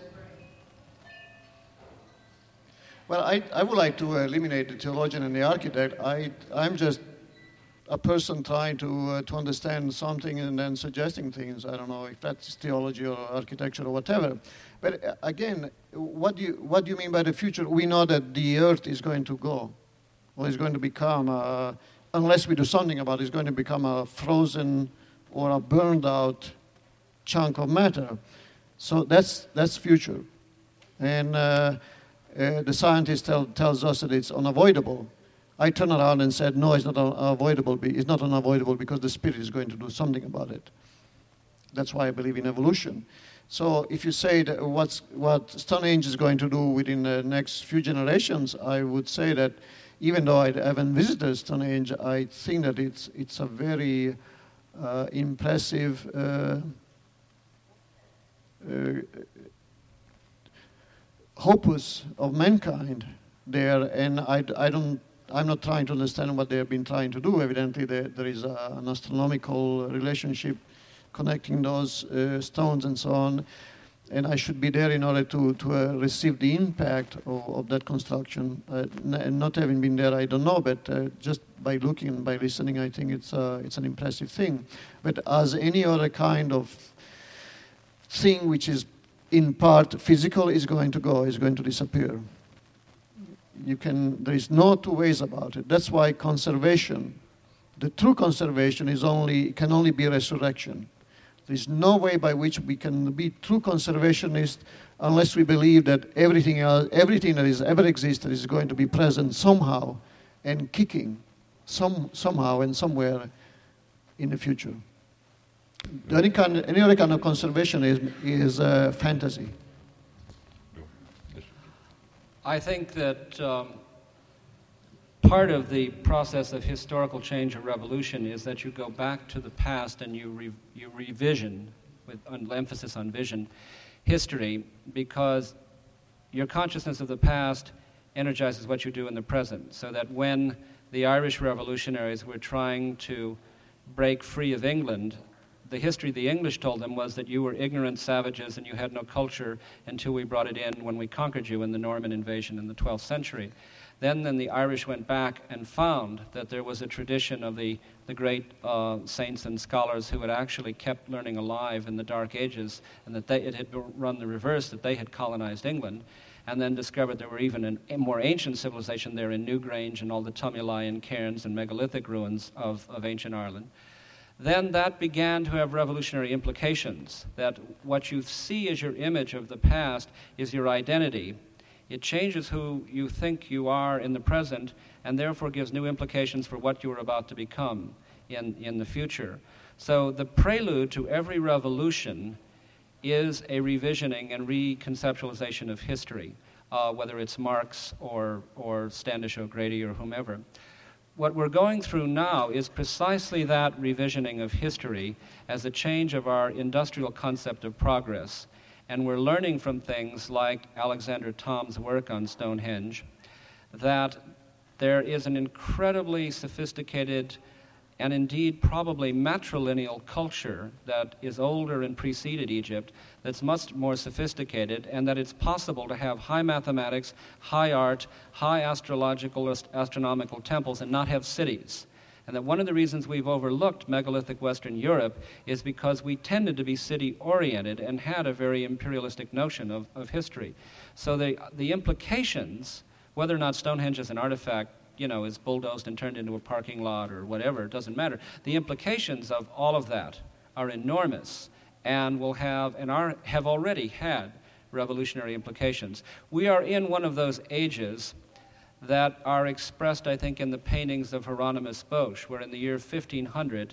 Well, I I would like to eliminate the theologian and the architect. I I'm just a person trying to uh, to understand something and then suggesting things. I don't know if that's theology or architecture or whatever. But uh, again, what do you what do you mean by the future? We know that the Earth is going to go, or is going to become, uh, unless we do something about it, is going to become a frozen or a burned out chunk of matter. So that's that's future, and uh, uh, the scientist tell, tells us that it's unavoidable. I turned around and said, no, it's not unavoidable. It's not unavoidable because the Spirit is going to do something about it. That's why I believe in evolution. So if you say that what's, what Stonehenge is going to do within the next few generations, I would say that even though I haven't visited Stonehenge, I think that it's, it's a very uh, impressive uh, uh, opus of mankind there, and I, I don't I'm not trying to understand what they have been trying to do. Evidently, there, there is a, an astronomical relationship connecting those uh, stones and so on. And I should be there in order to, to uh, receive the impact of, of that construction. Uh, n- not having been there, I don't know, but uh, just by looking and by listening, I think it's, uh, it's an impressive thing. But as any other kind of thing which is in part physical is going to go, is going to disappear. You can, there is no two ways about it. That's why conservation, the true conservation is only, can only be resurrection. There is no way by which we can be true conservationists unless we believe that everything else, everything that has ever existed is going to be present somehow and kicking some, somehow and somewhere in the future. Any, kind, any other kind of conservationism is uh, fantasy. I think that um, part of the process of historical change or revolution is that you go back to the past and you re- you revision, with an emphasis on vision, history, because your consciousness of the past energizes what you do in the present. So that when the Irish revolutionaries were trying to break free of England, the history the English told them was that you were ignorant savages and you had no culture until we brought it in when we conquered you in the Norman invasion in the twelfth century. Then, then the Irish went back and found that there was a tradition of the, the great uh, saints and scholars who had actually kept learning alive in the Dark Ages, and that they, it had run the reverse, that they had colonized England, and then discovered there were even an, a more ancient civilization there in Newgrange and all the tumuli and cairns and megalithic ruins of, of ancient Ireland. Then that began to have revolutionary implications, that what you see as your image of the past is your identity. It changes who you think you are in the present, and therefore gives new implications for what you are about to become in, in the future. So the prelude to every revolution is a revisioning and reconceptualization of history, uh, whether it's Marx or, or Standish O'Grady or whomever. What we're going through now is precisely that revisioning of history as a change of our industrial concept of progress. And we're learning from things like Alexander Thom's work on Stonehenge that there is an incredibly sophisticated and indeed probably matrilineal culture that is older and preceded Egypt, that's much more sophisticated, and that it's possible to have high mathematics, high art, high astrological, astronomical temples and not have cities. And that one of the reasons we've overlooked megalithic Western Europe is because we tended to be city-oriented and had a very imperialistic notion of, of history. So the, the implications, whether or not Stonehenge is an artifact, you know, is bulldozed and turned into a parking lot or whatever, it doesn't matter. The implications of all of that are enormous and will have, and are, have already had revolutionary implications. We are in one of those ages that are expressed, I think, in the paintings of Hieronymus Bosch, where in the year fifteen hundred,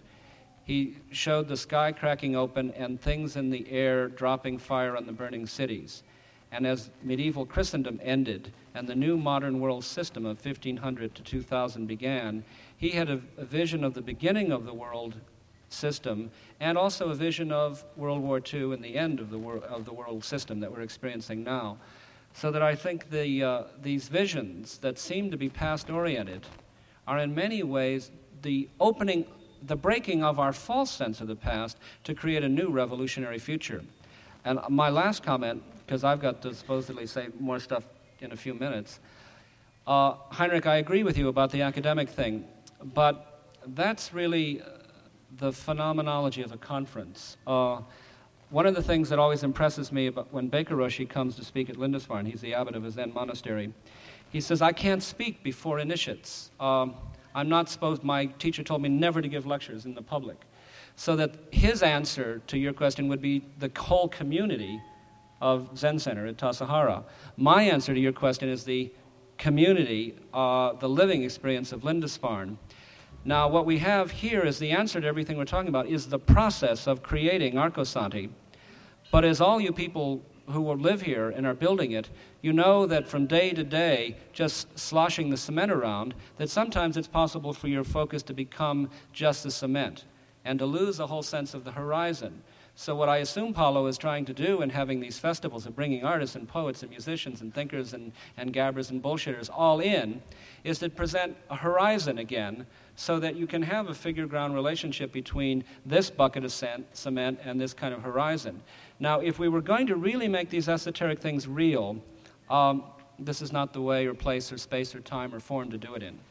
he showed the sky cracking open and things in the air dropping fire on the burning cities. and as medieval Christendom ended and the new modern world system of fifteen hundred to two thousand began, he had a, a vision of the beginning of the world system and also a vision of World War Two and the end of the, wor- of the world system that we're experiencing now. So that I think the, uh, these visions that seem to be past-oriented are in many ways the opening, the breaking of our false sense of the past to create a new revolutionary future. And my last comment, because I've got to supposedly say more stuff in a few minutes, uh, Heinrich, I agree with you about the academic thing, but that's really the phenomenology of a conference. Uh, One of the things that always impresses me about when Baker Roshi comes to speak at Lindisfarne, he's the abbot of a Zen monastery, he says, I can't speak before initiates. Um, I'm not supposed, my teacher told me never to give lectures in the public. So that his answer to your question would be the whole community of Zen Center at Tassajara. My answer to your question is the community, uh, the living experience of Lindisfarne. Now, what we have here is the answer to everything we're talking about is the process of creating Arcosanti. But as all you people who will live here and are building it, you know that from day to day, just sloshing the cement around, that sometimes it's possible for your focus to become just the cement and to lose a whole sense of the horizon. So what I assume Paulo is trying to do in having these festivals of bringing artists and poets and musicians and thinkers and, and gabbers and bullshitters all in is to present a horizon again so that you can have a figure-ground relationship between this bucket of cement and this kind of horizon. Now, if we were going to really make these esoteric things real, um, this is not the way or place or space or time or form to do it in.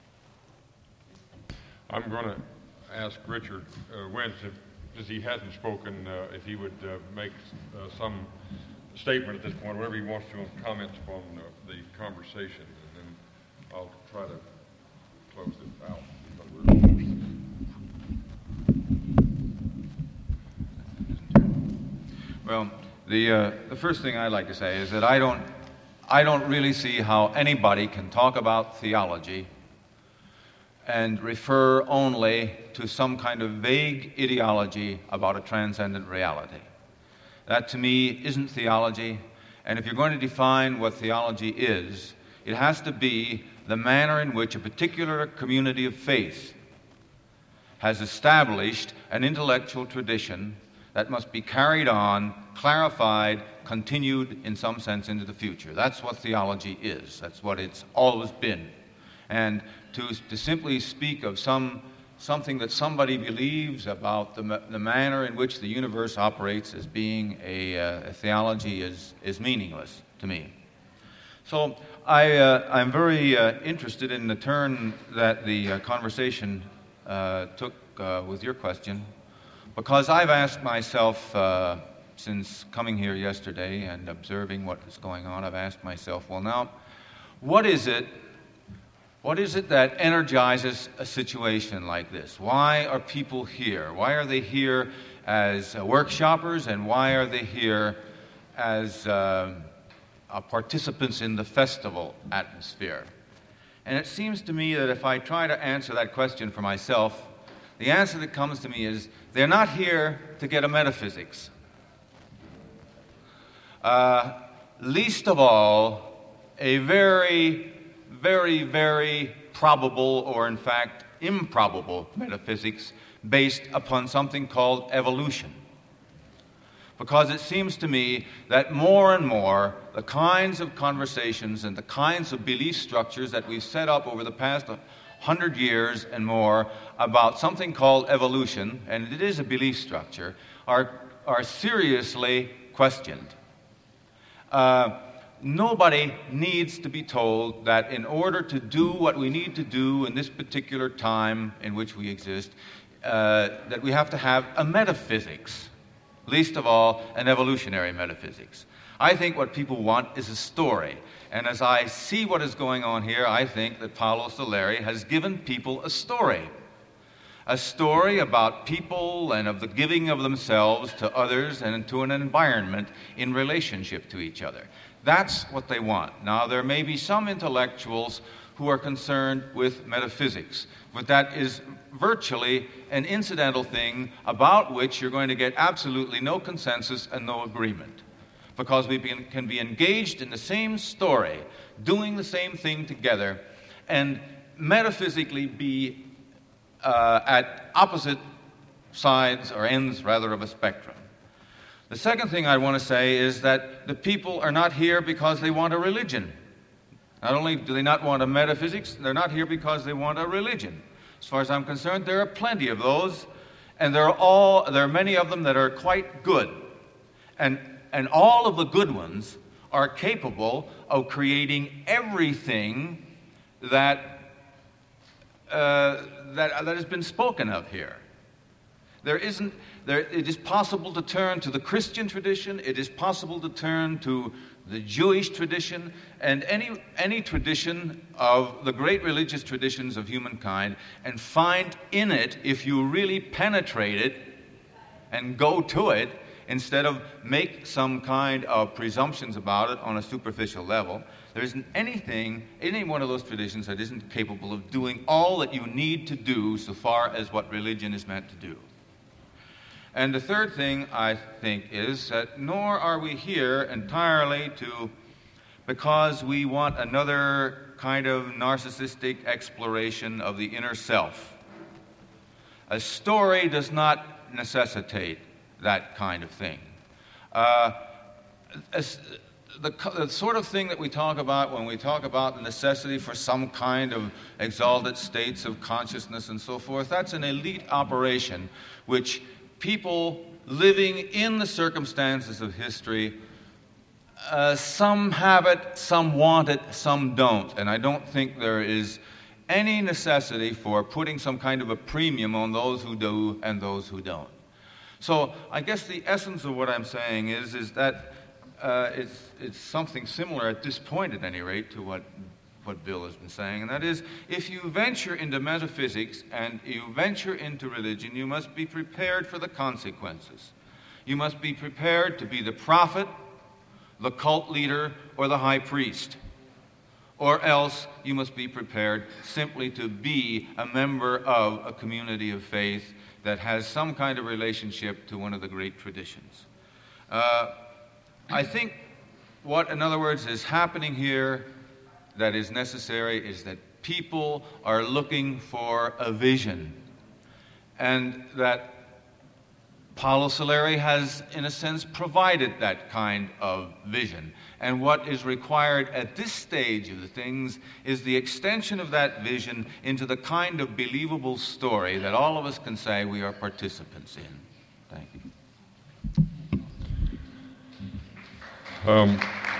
I'm going to ask Richard uh, Wentz, if, since he hasn't spoken, uh, if he would uh, make uh, some statement at this point, whatever he wants to, on comments upon uh, the conversation, and then I'll try to close it out. Well, the uh, the first thing I'd like to say is that I don't I don't really see how anybody can talk about theology and refer only to some kind of vague ideology about a transcendent reality. That to me isn't theology, and if you're going to define what theology is, it has to be the manner in which a particular community of faith has established an intellectual tradition that must be carried on, clarified, continued in some sense into the future. That's what theology is. That's what it's always been. And to, to simply speak of some something that somebody believes about the, the manner in which the universe operates as being a, uh, a theology is, is meaningless to me. So I, uh, I'm very uh, interested in the turn that the uh, conversation uh, took uh, with your question, because I've asked myself, uh, since coming here yesterday and observing what is going on, I've asked myself, well now, what is it, what is it that energizes a situation like this? Why are people here? Why are they here as uh, workshoppers, and why are they here as uh, uh, participants in the festival atmosphere? And it seems to me that if I try to answer that question for myself, the answer that comes to me is they're not here to get a metaphysics. Uh, least of all, a very, very, very probable, or in fact improbable metaphysics based upon something called evolution. Because it seems to me that more and more the kinds of conversations and the kinds of belief structures that we've set up over the past hundred years and more about something called evolution, and it is a belief structure, are, are seriously questioned. Uh, nobody needs to be told that in order to do what we need to do in this particular time in which we exist, uh, that we have to have a metaphysics, least of all an evolutionary metaphysics. I think what people want is a story. And as I see what is going on here, I think that Paolo Soleri has given people a story. A story about people and of the giving of themselves to others and to an environment in relationship to each other. That's what they want. Now, there may be some intellectuals who are concerned with metaphysics, but that is virtually an incidental thing about which you're going to get absolutely no consensus and no agreement. because we be- can be engaged in the same story, doing the same thing together, and metaphysically be uh, at opposite sides, or ends rather, of a spectrum. The second thing I want to say is that the people are not here because they want a religion. Not only do they not want a metaphysics, they're not here because they want a religion. As far as I'm concerned, there are plenty of those, and there are all there are many of them that are quite good. And and all of the good ones are capable of creating everything that uh, that that has been spoken of here. There isn't there it is possible to turn to the Christian tradition, it is possible to turn to the Jewish tradition, and any any tradition of the great religious traditions of humankind, and find in it, if you really penetrate it and go to it, instead of make some kind of presumptions about it on a superficial level, there isn't anything, any one of those traditions that isn't capable of doing all that you need to do so far as what religion is meant to do. And the third thing, I think, is that nor are we here entirely to, because we want another kind of narcissistic exploration of the inner self. A story does not necessitate that kind of thing. Uh, as, the, the sort of thing that we talk about when we talk about the necessity for some kind of exalted states of consciousness and so forth, that's an elite operation which people living in the circumstances of history, uh, some have it, some want it, some don't. And I don't think there is any necessity for putting some kind of a premium on those who do and those who don't. So I guess the essence of what I'm saying is, is that uh, it's, it's something similar at this point, at any rate, to what what Bill has been saying, and that is, if you venture into metaphysics and you venture into religion, you must be prepared for the consequences. You must be prepared to be the prophet, the cult leader, or the high priest. Or else you must be prepared simply to be a member of a community of faith that has some kind of relationship to one of the great traditions. Uh, I think what, in other words, is happening here that is necessary is that people are looking for a vision, and that Paolo Soleri has, in a sense, provided that kind of vision. And what is required at this stage of the things is the extension of that vision into the kind of believable story that all of us can say we are participants in. Thank you. Um,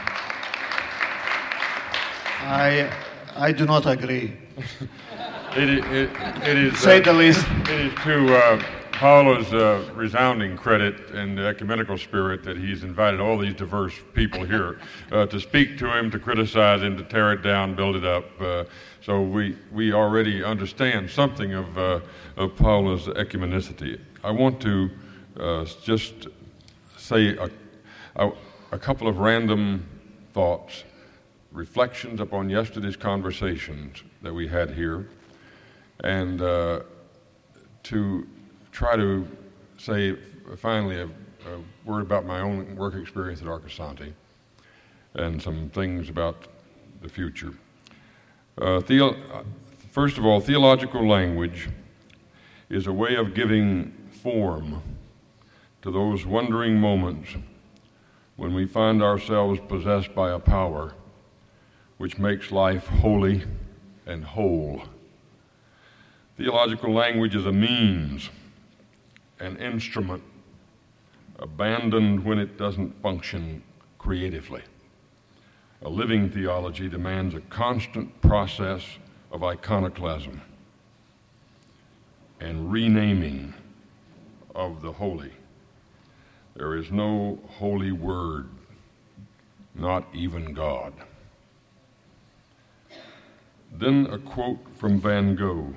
I, I do not agree. it, it, it is, Say uh, the least. It is to uh, Paolo's uh, resounding credit and ecumenical spirit that he's invited all these diverse people here uh, to speak to him, to criticize him, to tear it down, build it up. Uh, so we we already understand something of, uh, of Paolo's ecumenicity. I want to uh, just say a, a, a couple of random thoughts, reflections upon yesterday's conversations that we had here, and uh, to try to say finally a, a word about my own work experience at Arcosanti and some things about the future. Uh, theo- first of all, theological language is a way of giving form to those wondering moments when we find ourselves possessed by a power which makes life holy and whole. Theological language is a means, an instrument, abandoned when it doesn't function creatively. A living theology demands a constant process of iconoclasm and renaming of the holy. There is no holy word, not even God. Then a quote from Van Gogh.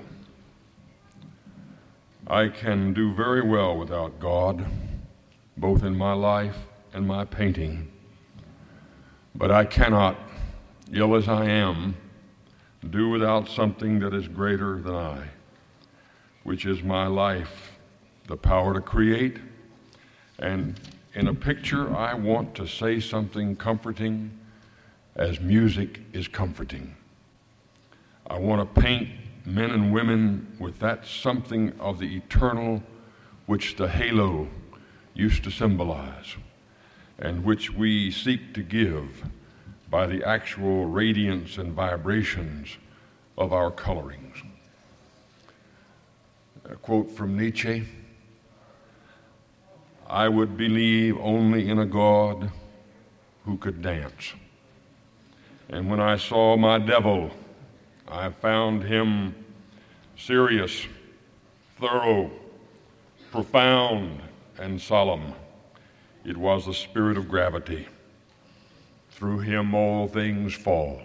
I can do very well without God, both in my life and my painting, but I cannot, ill as I am, do without something that is greater than I, which is my life, the power to create, and In a picture, I want to say something comforting as music is comforting. I want to paint men and women with that something of the eternal which the halo used to symbolize, and which we seek to give by the actual radiance and vibrations of our colorings. A quote from Nietzsche: "I would believe only in a God who could dance. And when I saw my devil, I found him serious, thorough, profound, and solemn. It was the spirit of gravity. Through him all things fall.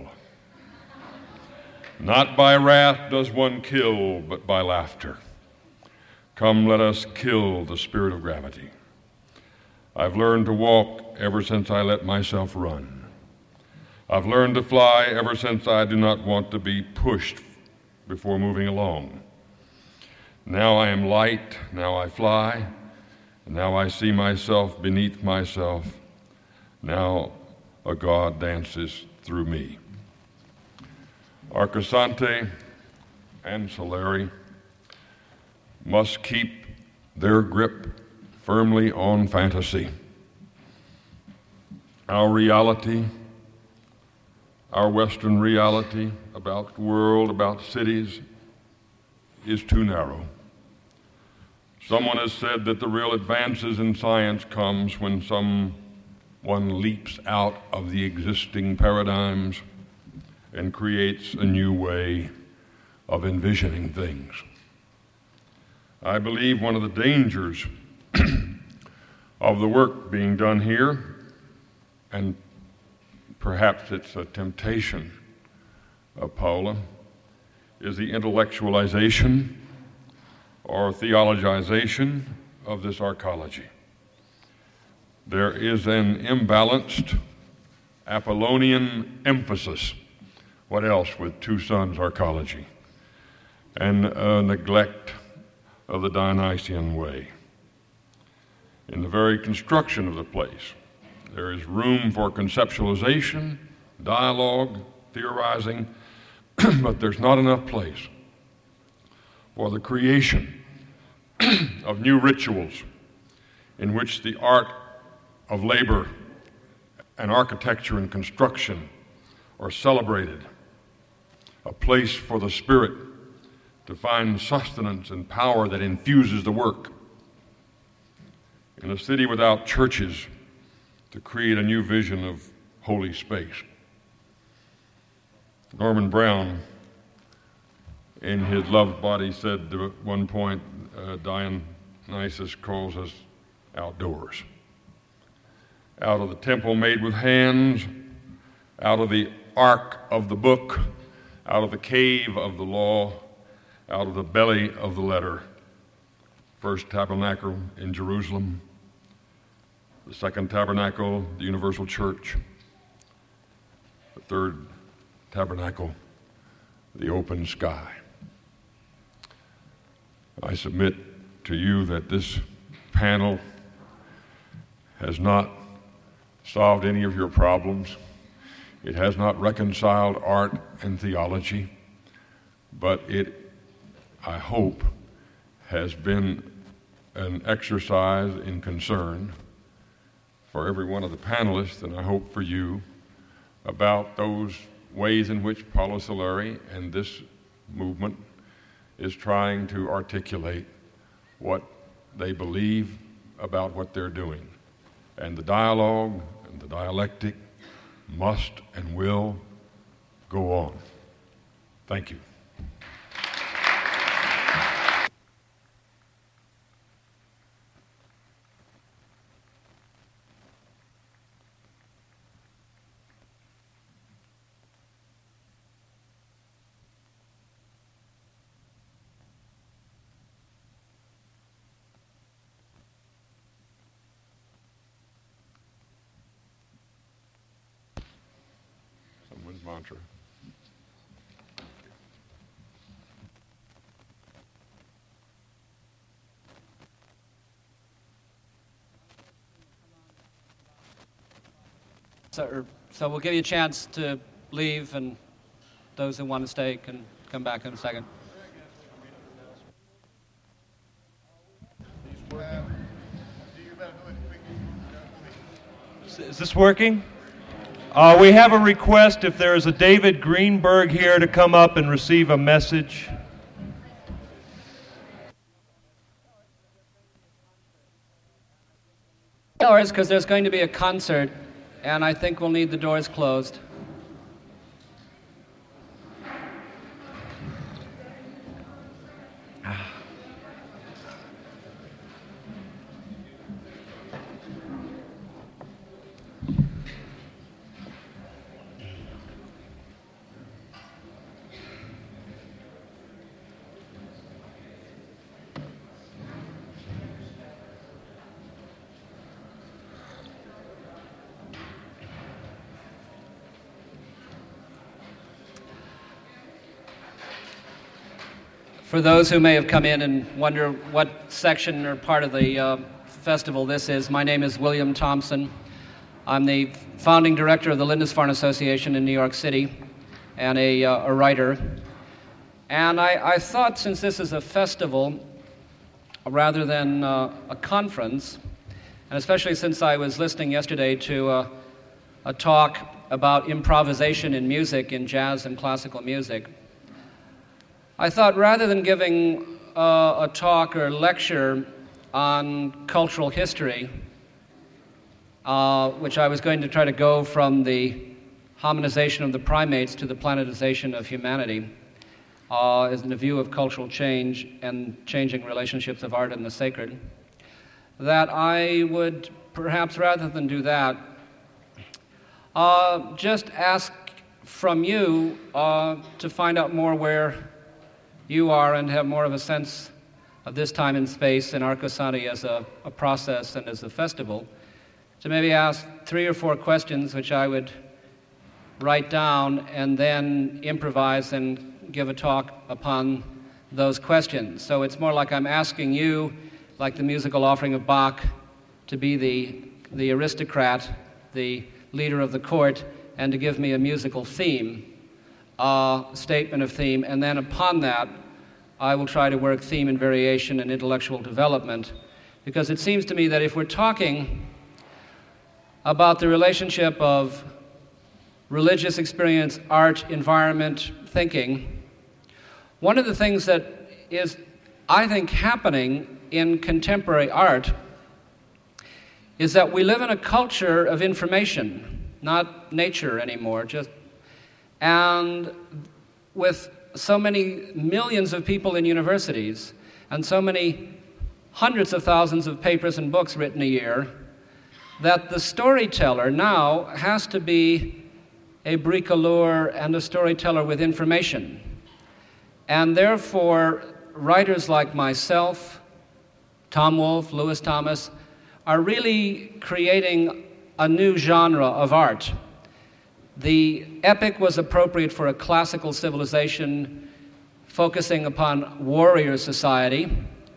Not by wrath does one kill, but by laughter. Come, let us kill the spirit of gravity. I've learned to walk ever since I let myself run. I've learned to fly ever since I do not want to be pushed before moving along. Now I am light, now I fly, and now I see myself beneath myself. Now a God dances through me." Arcasante and Salieri must keep their grip firmly on fantasy. Our reality, our Western reality about the world, about cities, is too narrow. Someone has said that the real advances in science comes when someone leaps out of the existing paradigms and creates a new way of envisioning things. I believe one of the dangers of the work being done here, and perhaps it's a temptation of Paula, is the intellectualization or theologization of this arcology. There is an imbalanced Apollonian emphasis, what else with two sons arcology, and a neglect of the Dionysian way. In the very construction of the place, there is room for conceptualization, dialogue, theorizing, but there's not enough place for the creation of new rituals in which the art of labor and architecture and construction are celebrated, a place for the spirit to find sustenance and power that infuses the work. In a city without churches, to create a new vision of holy space. Norman Brown, in his Love Body, said at one point, uh, Dionysus calls us outdoors. Out of the temple made with hands, out of the ark of the book, out of the cave of the law, out of the belly of the letter. First tabernacle in Jerusalem, the second tabernacle, the universal church, the third tabernacle, the open sky. I submit to you that this panel has not solved any of your problems. It has not reconciled art and theology, but it, I hope, has been an exercise in concern for every one of the panelists, and I hope for you, about those ways in which Paolo Soleri and this movement is trying to articulate what they believe about what they're doing. And the dialogue and the dialectic must and will go on. Thank you. Someone's mantra. So, so we'll give you a chance to leave, and those who want to stay can come back in a second. Is this working? Uh, we have a request if there is a David Greenberg here to come up and receive a message. Doors, because there's going to be a concert, and I think we'll need the doors closed. For those who may have come in and wonder what section or part of the uh, festival this is, my name is William Thompson. I'm the founding director of the Lindisfarne Association in New York City and a, uh, a writer. And I, I thought, since this is a festival rather than uh, a conference, and especially since I was listening yesterday to uh, a talk about improvisation in music, in jazz and classical music, I thought rather than giving uh, a talk or lecture on cultural history, uh, which I was going to try to go from the hominization of the primates to the planetization of humanity, uh, as in a view of cultural change and changing relationships of art and the sacred, that I would perhaps, rather than do that, uh, just ask from you uh, to find out more where you are and have more of a sense of this time and space in Arcosanti as a, a process and as a festival, to maybe ask three or four questions which I would write down and then improvise and give a talk upon those questions. So it's more like I'm asking you, like the musical offering of Bach, to be the, the aristocrat, the leader of the court, and to give me a musical theme, a statement of theme, and then upon that, I will try to work theme and variation and intellectual development, because it seems to me that if we're talking about the relationship of religious experience, art, environment, thinking, one of the things that is, I think, happening in contemporary art is that we live in a culture of information, not nature anymore, just, and with so many millions of people in universities and so many hundreds of thousands of papers and books written a year, that the storyteller now has to be a bricoleur and a storyteller with information. And therefore, writers like myself, Tom Wolfe, Lewis Thomas, are really creating a new genre of art. The epic was appropriate for a classical civilization focusing upon warrior society.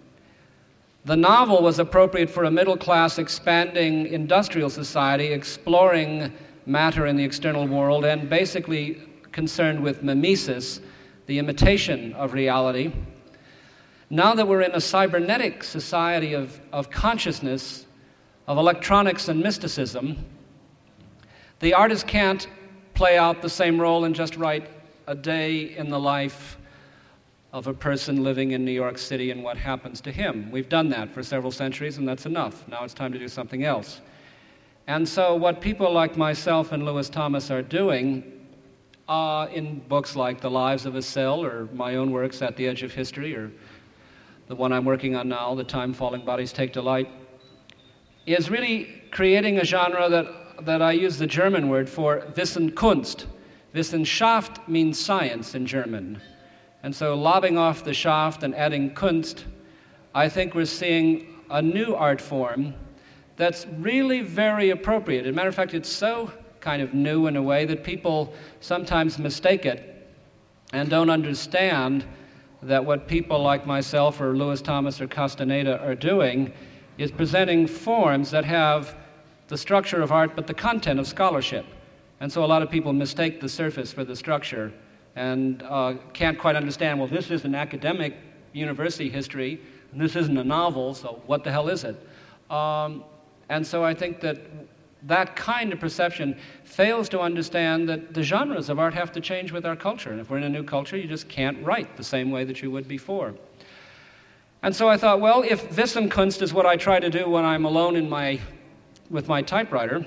The novel was appropriate for a middle-class, expanding industrial society, exploring matter in the external world and basically concerned with mimesis, the imitation of reality. Now that we're in a cybernetic society of, of consciousness, of electronics and mysticism, the artist can't play out the same role and just write a day in the life of a person living in New York City and what happens to him. We've done that for several centuries, and that's enough. Now it's time to do something else. And so what people like myself and Lewis Thomas are doing uh, in books like The Lives of a Cell, or my own works, At the Edge of History, or the one I'm working on now, The Time Falling Bodies Take Delight, is really creating a genre that that I use the German word for, Wissenkunst. Wissenschaft means science in German. And so lobbing off the Schaft and adding Kunst, I think we're seeing a new art form that's really very appropriate. As a matter of fact, it's so kind of new in a way that people sometimes mistake it and don't understand that what people like myself or Lewis Thomas or Castaneda are doing is presenting forms that have the structure of art, but the content of scholarship. And so a lot of people mistake the surface for the structure and uh, can't quite understand, well, this is an academic university history, and this isn't a novel, so what the hell is it? Um, and so I think that that kind of perception fails to understand that the genres of art have to change with our culture. And if we're in a new culture, you just can't write the same way that you would before. And so I thought, well, if Wissenkunst is what I try to do when I'm alone in my, with my typewriter,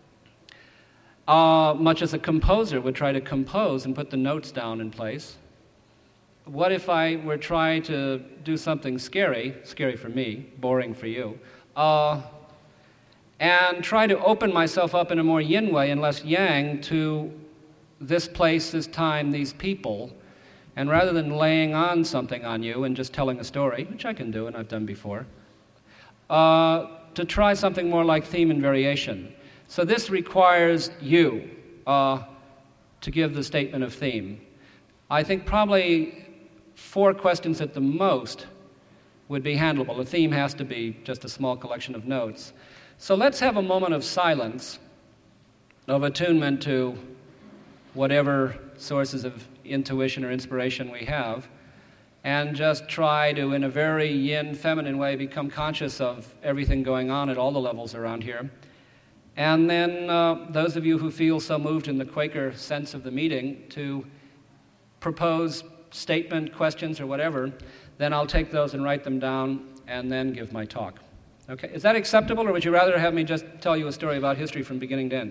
uh, much as a composer would try to compose and put the notes down in place, what if I were trying to do something scary, scary for me, boring for you, uh, and try to open myself up in a more yin way and less yang to this place, this time, these people, and rather than laying on something on you and just telling a story, which I can do and I've done before, uh, to try something more like theme and variation. So this requires you uh, to give the statement of theme. I think probably four questions at the most would be handleable. The theme has to be just a small collection of notes. So let's have a moment of silence, of attunement to whatever sources of intuition or inspiration we have, and just try to, in a very yin, feminine way, become conscious of everything going on at all the levels around here. And then uh, those of you who feel so moved in the Quaker sense of the meeting to propose statement, questions, or whatever, then I'll take those and write them down and then give my talk. Okay, is that acceptable, or would you rather have me just tell you a story about history from beginning to end?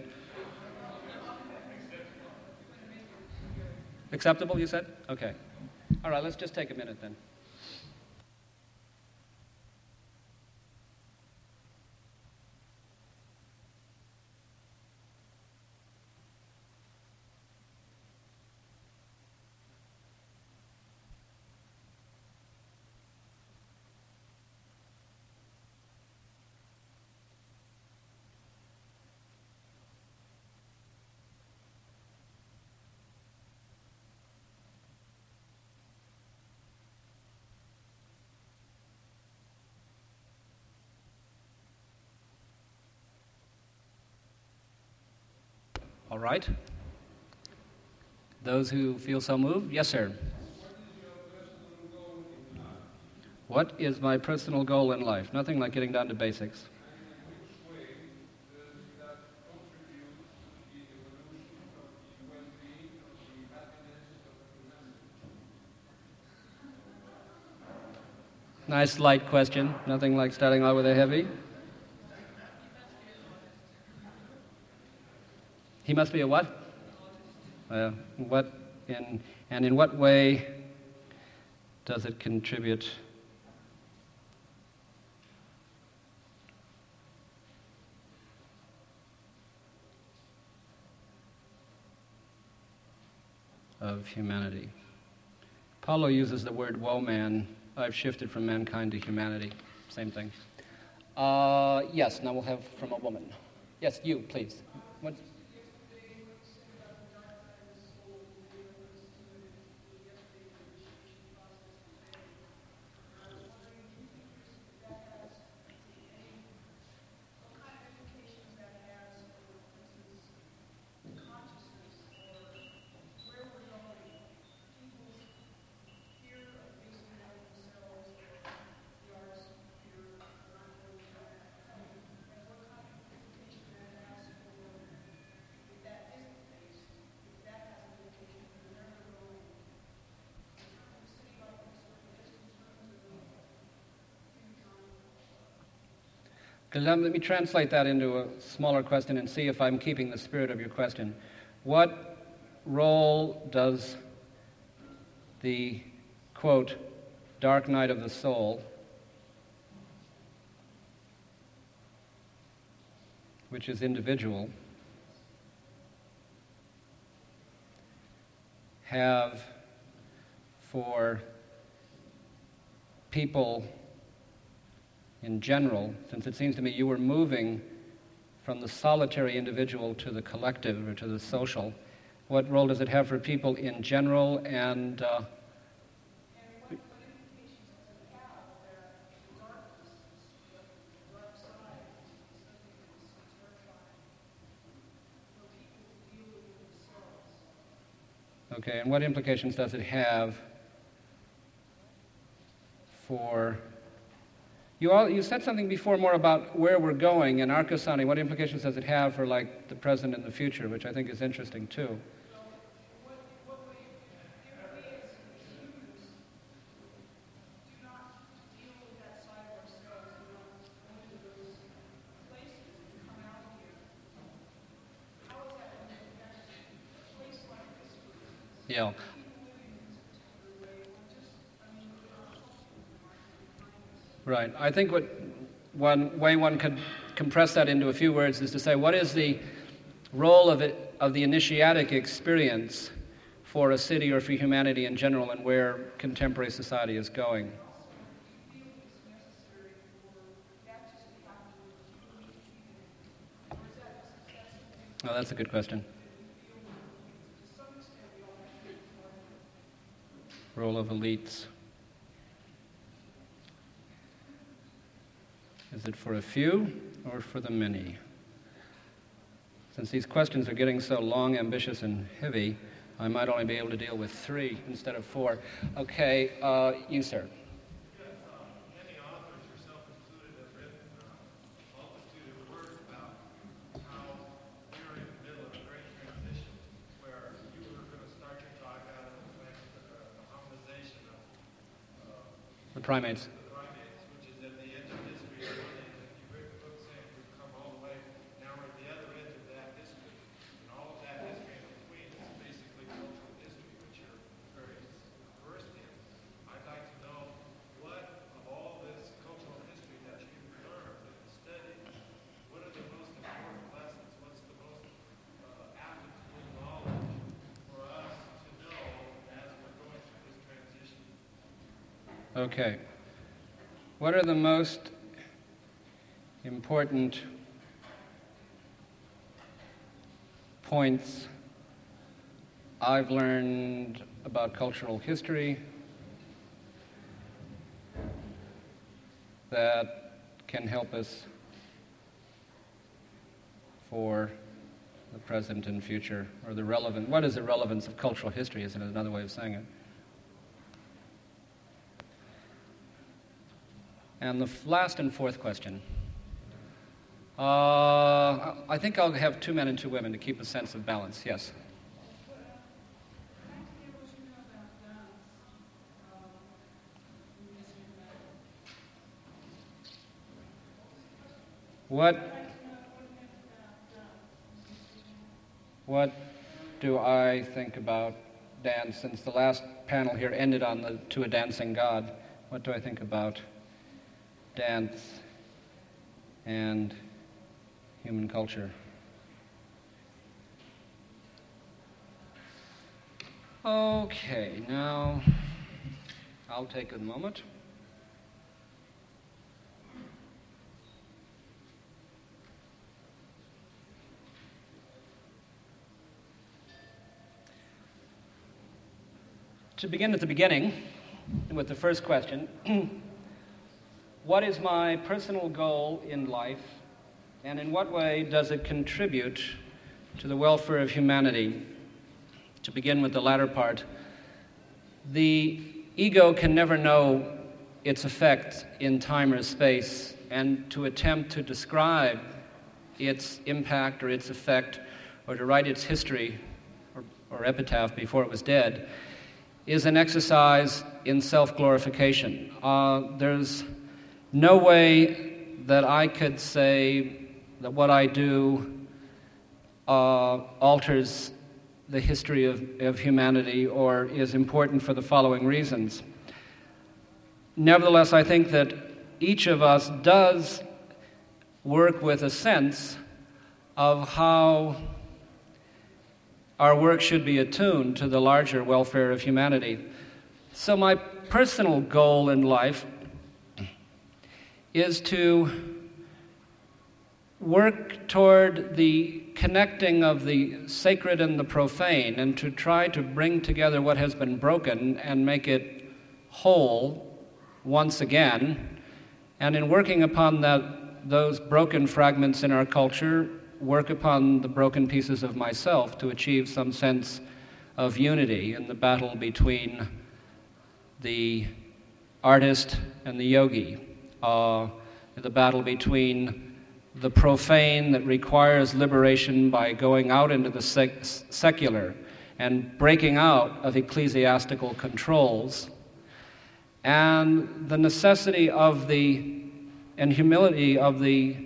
Acceptable, you said? Okay. All right, let's just take a minute then. All right. Those who feel so moved? Yes, sir. What is my personal goal in life? Nothing like getting down to basics. Nice light question. Nothing like starting out with a heavy. He must be a what? Uh, what in, and in what way does it contribute? Of humanity. Paulo uses the word woe man. I've shifted from mankind to humanity. Same thing. Uh, yes, now we'll have from a woman. Yes, you, please. What? Let me translate that into a smaller question and see if I'm keeping the spirit of your question. What role does the, quote, dark night of the soul, which is individual, have for people in general, since it seems to me you were moving from the solitary individual to the collective or to the social, what role does it have for people in general, and uh, Okay, and what implications does it have for... You all, you said something before more about where we're going in Arkosani. What implications does it have for, like, the present and the future, which I think is interesting, too. Yeah. Right. I think what one way one could compress that into a few words is to say, what is the role of it of the initiatic experience for a city or for humanity in general, and where contemporary society is going? Oh, that's a good question. Role of elites. Is it for a few or for the many? Since these questions are getting so long, ambitious, and heavy, I might only be able to deal with three instead of four. Okay, uh, you, sir. The primates. Which is at the edge of history. And you've written a book saying we've come all the way, now we're at the other edge of that history. And all of that history in between is basically cultural history, which you're very versed in. I'd like to know what of all this cultural history that you've learned and studied, what are the most important lessons? What's the most uh, applicable knowledge for us to know as we're going through this transition? Okay. What are the most important points I've learned about cultural history that can help us for the present and future, or the relevant, what is the relevance of cultural history, is another way of saying it. And the last and fourth question. Uh, I think I'll have two men and two women to keep a sense of balance. Yes. What, what do I think about dance? Since the last panel here ended on the To a Dancing God, what do I think about dance and human culture? Okay, now I'll take a moment. To begin at the beginning with the first question, what is my personal goal in life, and in what way does it contribute to the welfare of humanity? To begin with the latter part, the ego can never know its effect in time or space, and to attempt to describe its impact or its effect, or to write its history or, or epitaph before it was dead, is an exercise in self-glorification. Uh, there's no way that I could say that what I do uh, alters the history of, of humanity or is important for the following reasons. Nevertheless, I think that each of us does work with a sense of how our work should be attuned to the larger welfare of humanity. So my personal goal in life is to work toward the connecting of the sacred and the profane, and to try to bring together what has been broken and make it whole once again. And in working upon that, those broken fragments in our culture, work upon the broken pieces of myself to achieve some sense of unity in the battle between the artist and the yogi, uh, the battle between the profane that requires liberation by going out into the sec- secular and breaking out of ecclesiastical controls, and the necessity of the and humility of the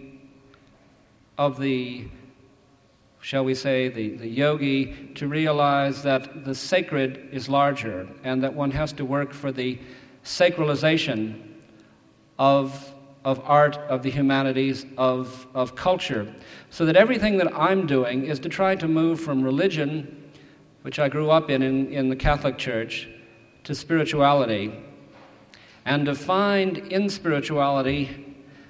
of the shall we say the, the yogi to realize that the sacred is larger and that one has to work for the sacralization of of art, of the humanities, of of culture, so that everything that I'm doing is to try to move from religion, which I grew up in, in in the Catholic Church, to spirituality, and to find in spirituality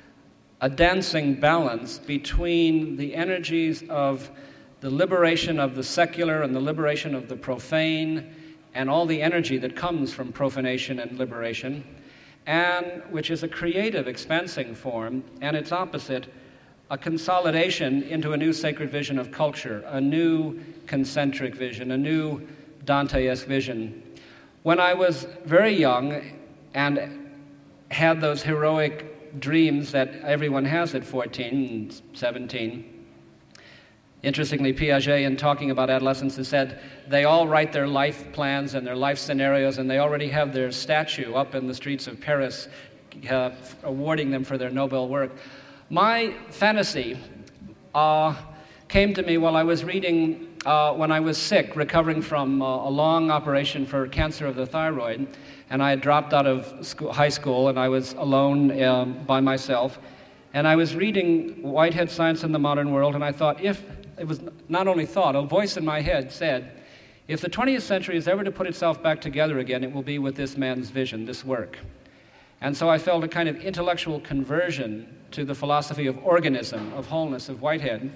a dancing balance between the energies of the liberation of the secular and the liberation of the profane and all the energy that comes from profanation and liberation, and which is a creative, expansing form, and its opposite, a consolidation into a new sacred vision of culture, a new concentric vision, a new Dante-esque vision. When I was very young and had those heroic dreams that everyone has at fourteen and seventeen. Interestingly, Piaget, in talking about adolescence, has said they all write their life plans and their life scenarios, and they already have their statue up in the streets of Paris, uh, awarding them for their Nobel work. My fantasy uh, came to me while I was reading, uh, when I was sick, recovering from uh, a long operation for cancer of the thyroid, and I had dropped out of school, high school, and I was alone um, by myself. And I was reading Whitehead's Science in the Modern World, and I thought, if, it was not only thought, a voice in my head said, if the twentieth century is ever to put itself back together again, it will be with this man's vision, this work. And so I felt a kind of intellectual conversion to the philosophy of organism, of wholeness, of Whitehead.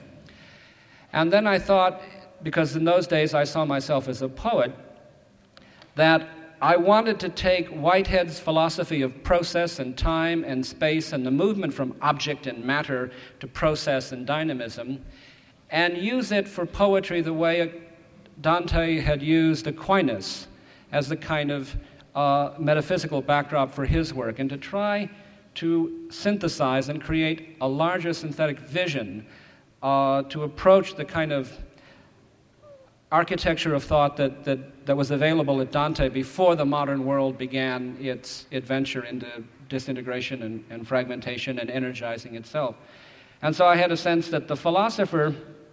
And then I thought, because in those days I saw myself as a poet, that I wanted to take Whitehead's philosophy of process and time and space and the movement from object and matter to process and dynamism and use it for poetry the way Dante had used Aquinas as the kind of uh, metaphysical backdrop for his work, and to try to synthesize and create a larger synthetic vision uh, to approach the kind of architecture of thought that, that, that was available at Dante before the modern world began its adventure into disintegration and, and fragmentation and energizing itself. And so I had a sense that the philosopher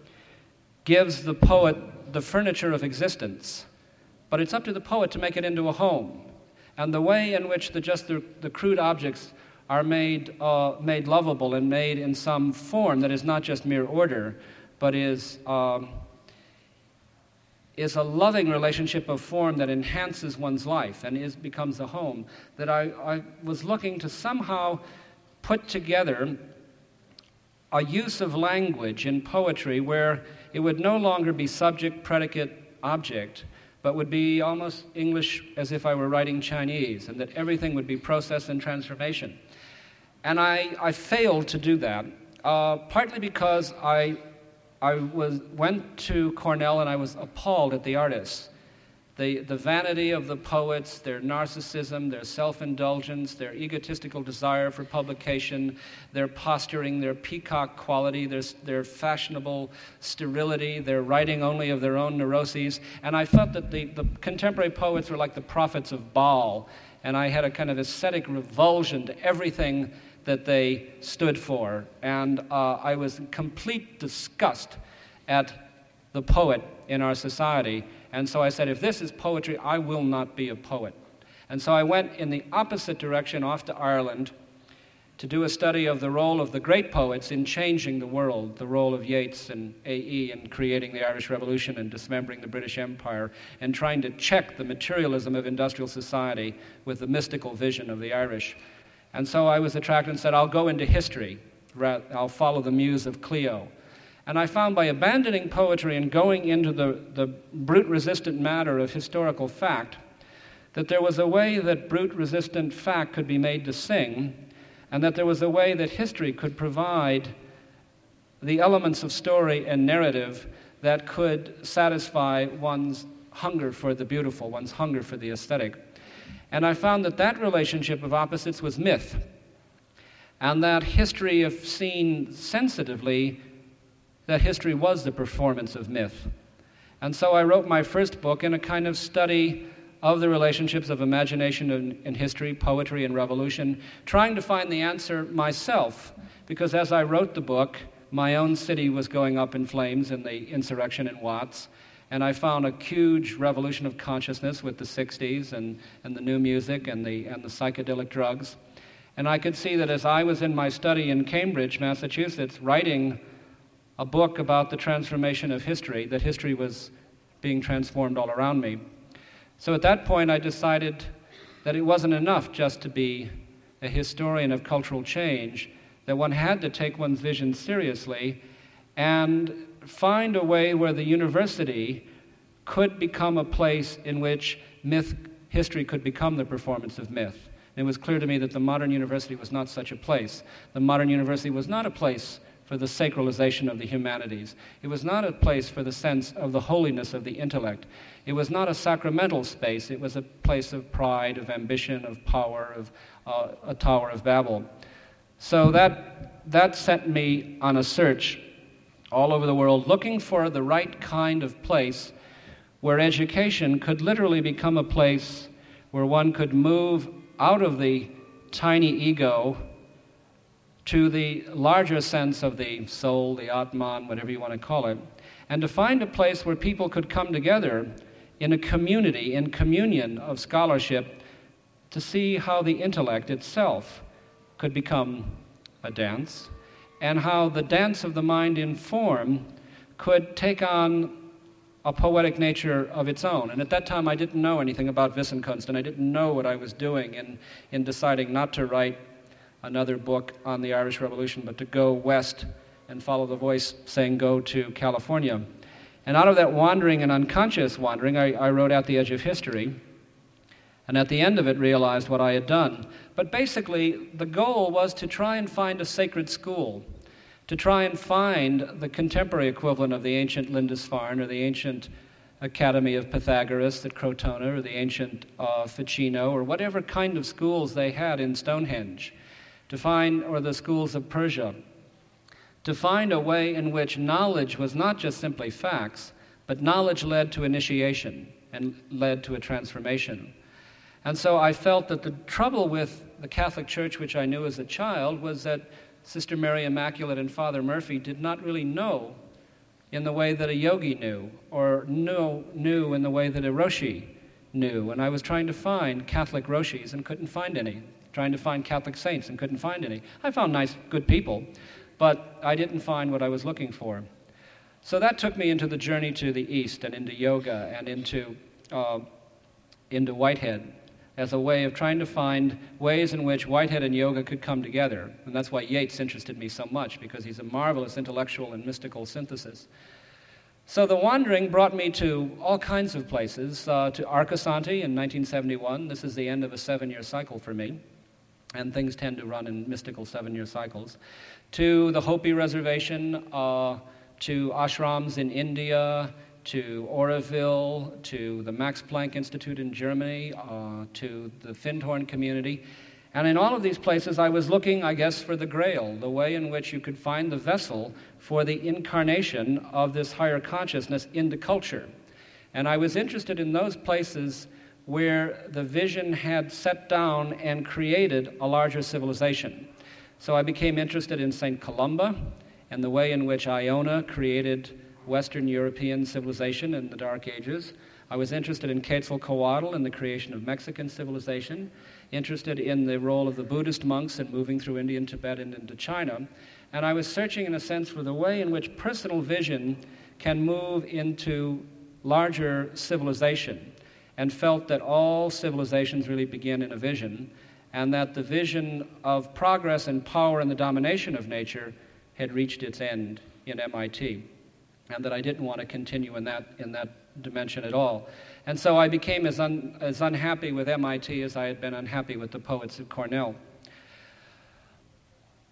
gives the poet the furniture of existence, but it's up to the poet to make it into a home. And the way in which the, just the, the crude objects are made, uh, made lovable and made in some form that is not just mere order, but is... Um, is a loving relationship of form that enhances one's life and is becomes a home, that I, I was looking to somehow put together a use of language in poetry where it would no longer be subject, predicate, object, but would be almost English as if I were writing Chinese, and that everything would be process and transformation. And I, I failed to do that, uh, partly because I I was went to Cornell and I was appalled at the artists. The, the vanity of the poets, their narcissism, their self-indulgence, their egotistical desire for publication, their posturing, their peacock quality, their, their fashionable sterility, their writing only of their own neuroses. And I felt that the, the contemporary poets were like the prophets of Baal, and I had a kind of aesthetic revulsion to everything that they stood for. And uh, I was in complete disgust at the poet in our society. And so I said, if this is poetry, I will not be a poet. And so I went in the opposite direction off to Ireland to do a study of the role of the great poets in changing the world, the role of Yeats and A E in creating the Irish Revolution and dismembering the British Empire, and trying to check the materialism of industrial society with the mystical vision of the Irish. And so I was attracted and said, I'll go into history. I'll follow the muse of Clio. And I found by abandoning poetry and going into the, the brute-resistant matter of historical fact, that there was a way that brute-resistant fact could be made to sing, and that there was a way that history could provide the elements of story and narrative that could satisfy one's hunger for the beautiful, one's hunger for the aesthetic. And I found that that relationship of opposites was myth, and that history, if seen sensitively, that history was the performance of myth. And so I wrote my first book in a kind of study of the relationships of imagination and, and history, poetry and revolution, trying to find the answer myself, because as I wrote the book, my own city was going up in flames in the insurrection in Watts, and I found a huge revolution of consciousness with the sixties and, and the new music and the, and the psychedelic drugs. And I could see that as I was in my study in Cambridge, Massachusetts, writing a book about the transformation of history, that history was being transformed all around me. So at that point I decided that it wasn't enough just to be a historian of cultural change, that one had to take one's vision seriously and find a way where the university could become a place in which myth, history could become the performance of myth. And it was clear to me that the modern university was not such a place. The modern university was not a place for the sacralization of the humanities. It was not a place for the sense of the holiness of the intellect. It was not a sacramental space. It was a place of pride, of ambition, of power, of uh, a Tower of Babel. So that, that sent me on a search all over the world, looking for the right kind of place where education could literally become a place where one could move out of the tiny ego to the larger sense of the soul, the Atman, whatever you want to call it, and to find a place where people could come together in a community, in communion of scholarship, to see how the intellect itself could become a dance, and how the dance of the mind in form could take on a poetic nature of its own. And at that time I didn't know anything about Wissenkunst, and I didn't know what I was doing in, in deciding not to write another book on the Irish Revolution, but to go west and follow the voice saying go to California. And out of that wandering and unconscious wandering, I, I wrote At the Edge of History, and at the end of it realized what I had done. But basically, the goal was to try and find a sacred school, to try and find the contemporary equivalent of the ancient Lindisfarne or the ancient Academy of Pythagoras at Crotona or the ancient uh, Ficino or whatever kind of schools they had in Stonehenge, to find, or the schools of Persia, to find a way in which knowledge was not just simply facts, but knowledge led to initiation and led to a transformation. And so I felt that the trouble with the Catholic Church, which I knew as a child, was that Sister Mary Immaculate and Father Murphy did not really know in the way that a yogi knew, or knew, knew in the way that a Roshi knew. And I was trying to find Catholic Roshis and couldn't find any, trying to find Catholic saints and couldn't find any. I found nice, good people, but I didn't find what I was looking for. So that took me into the journey to the East and into yoga and into, uh, into Whitehead, as a way of trying to find ways in which Whitehead and yoga could come together. And that's why Yeats interested me so much, because he's a marvelous intellectual and mystical synthesis. So the wandering brought me to all kinds of places, uh, to Arcosanti in nineteen seventy-one. This is the end of a seven-year cycle for me, and things tend to run in mystical seven-year cycles. To the Hopi Reservation, uh, to ashrams in India, to Oroville, to the Max Planck Institute in Germany, uh, to the Findhorn community. And in all of these places, I was looking, I guess, for the Grail, the way in which you could find the vessel for the incarnation of this higher consciousness into culture. And I was interested in those places where the vision had set down and created a larger civilization. So I became interested in Saint Columba and the way in which Iona created Western European civilization in the Dark Ages. I was interested in Quetzalcoatl and the creation of Mexican civilization, interested in the role of the Buddhist monks in moving through India and Tibet and into China. And I was searching, in a sense, for the way in which personal vision can move into larger civilization, and felt that all civilizations really begin in a vision, and that the vision of progress and power and the domination of nature had reached its end in M I T. And that I didn't want to continue in that in that dimension at all. And so I became as, un, as unhappy with M I T as I had been unhappy with the poets at Cornell.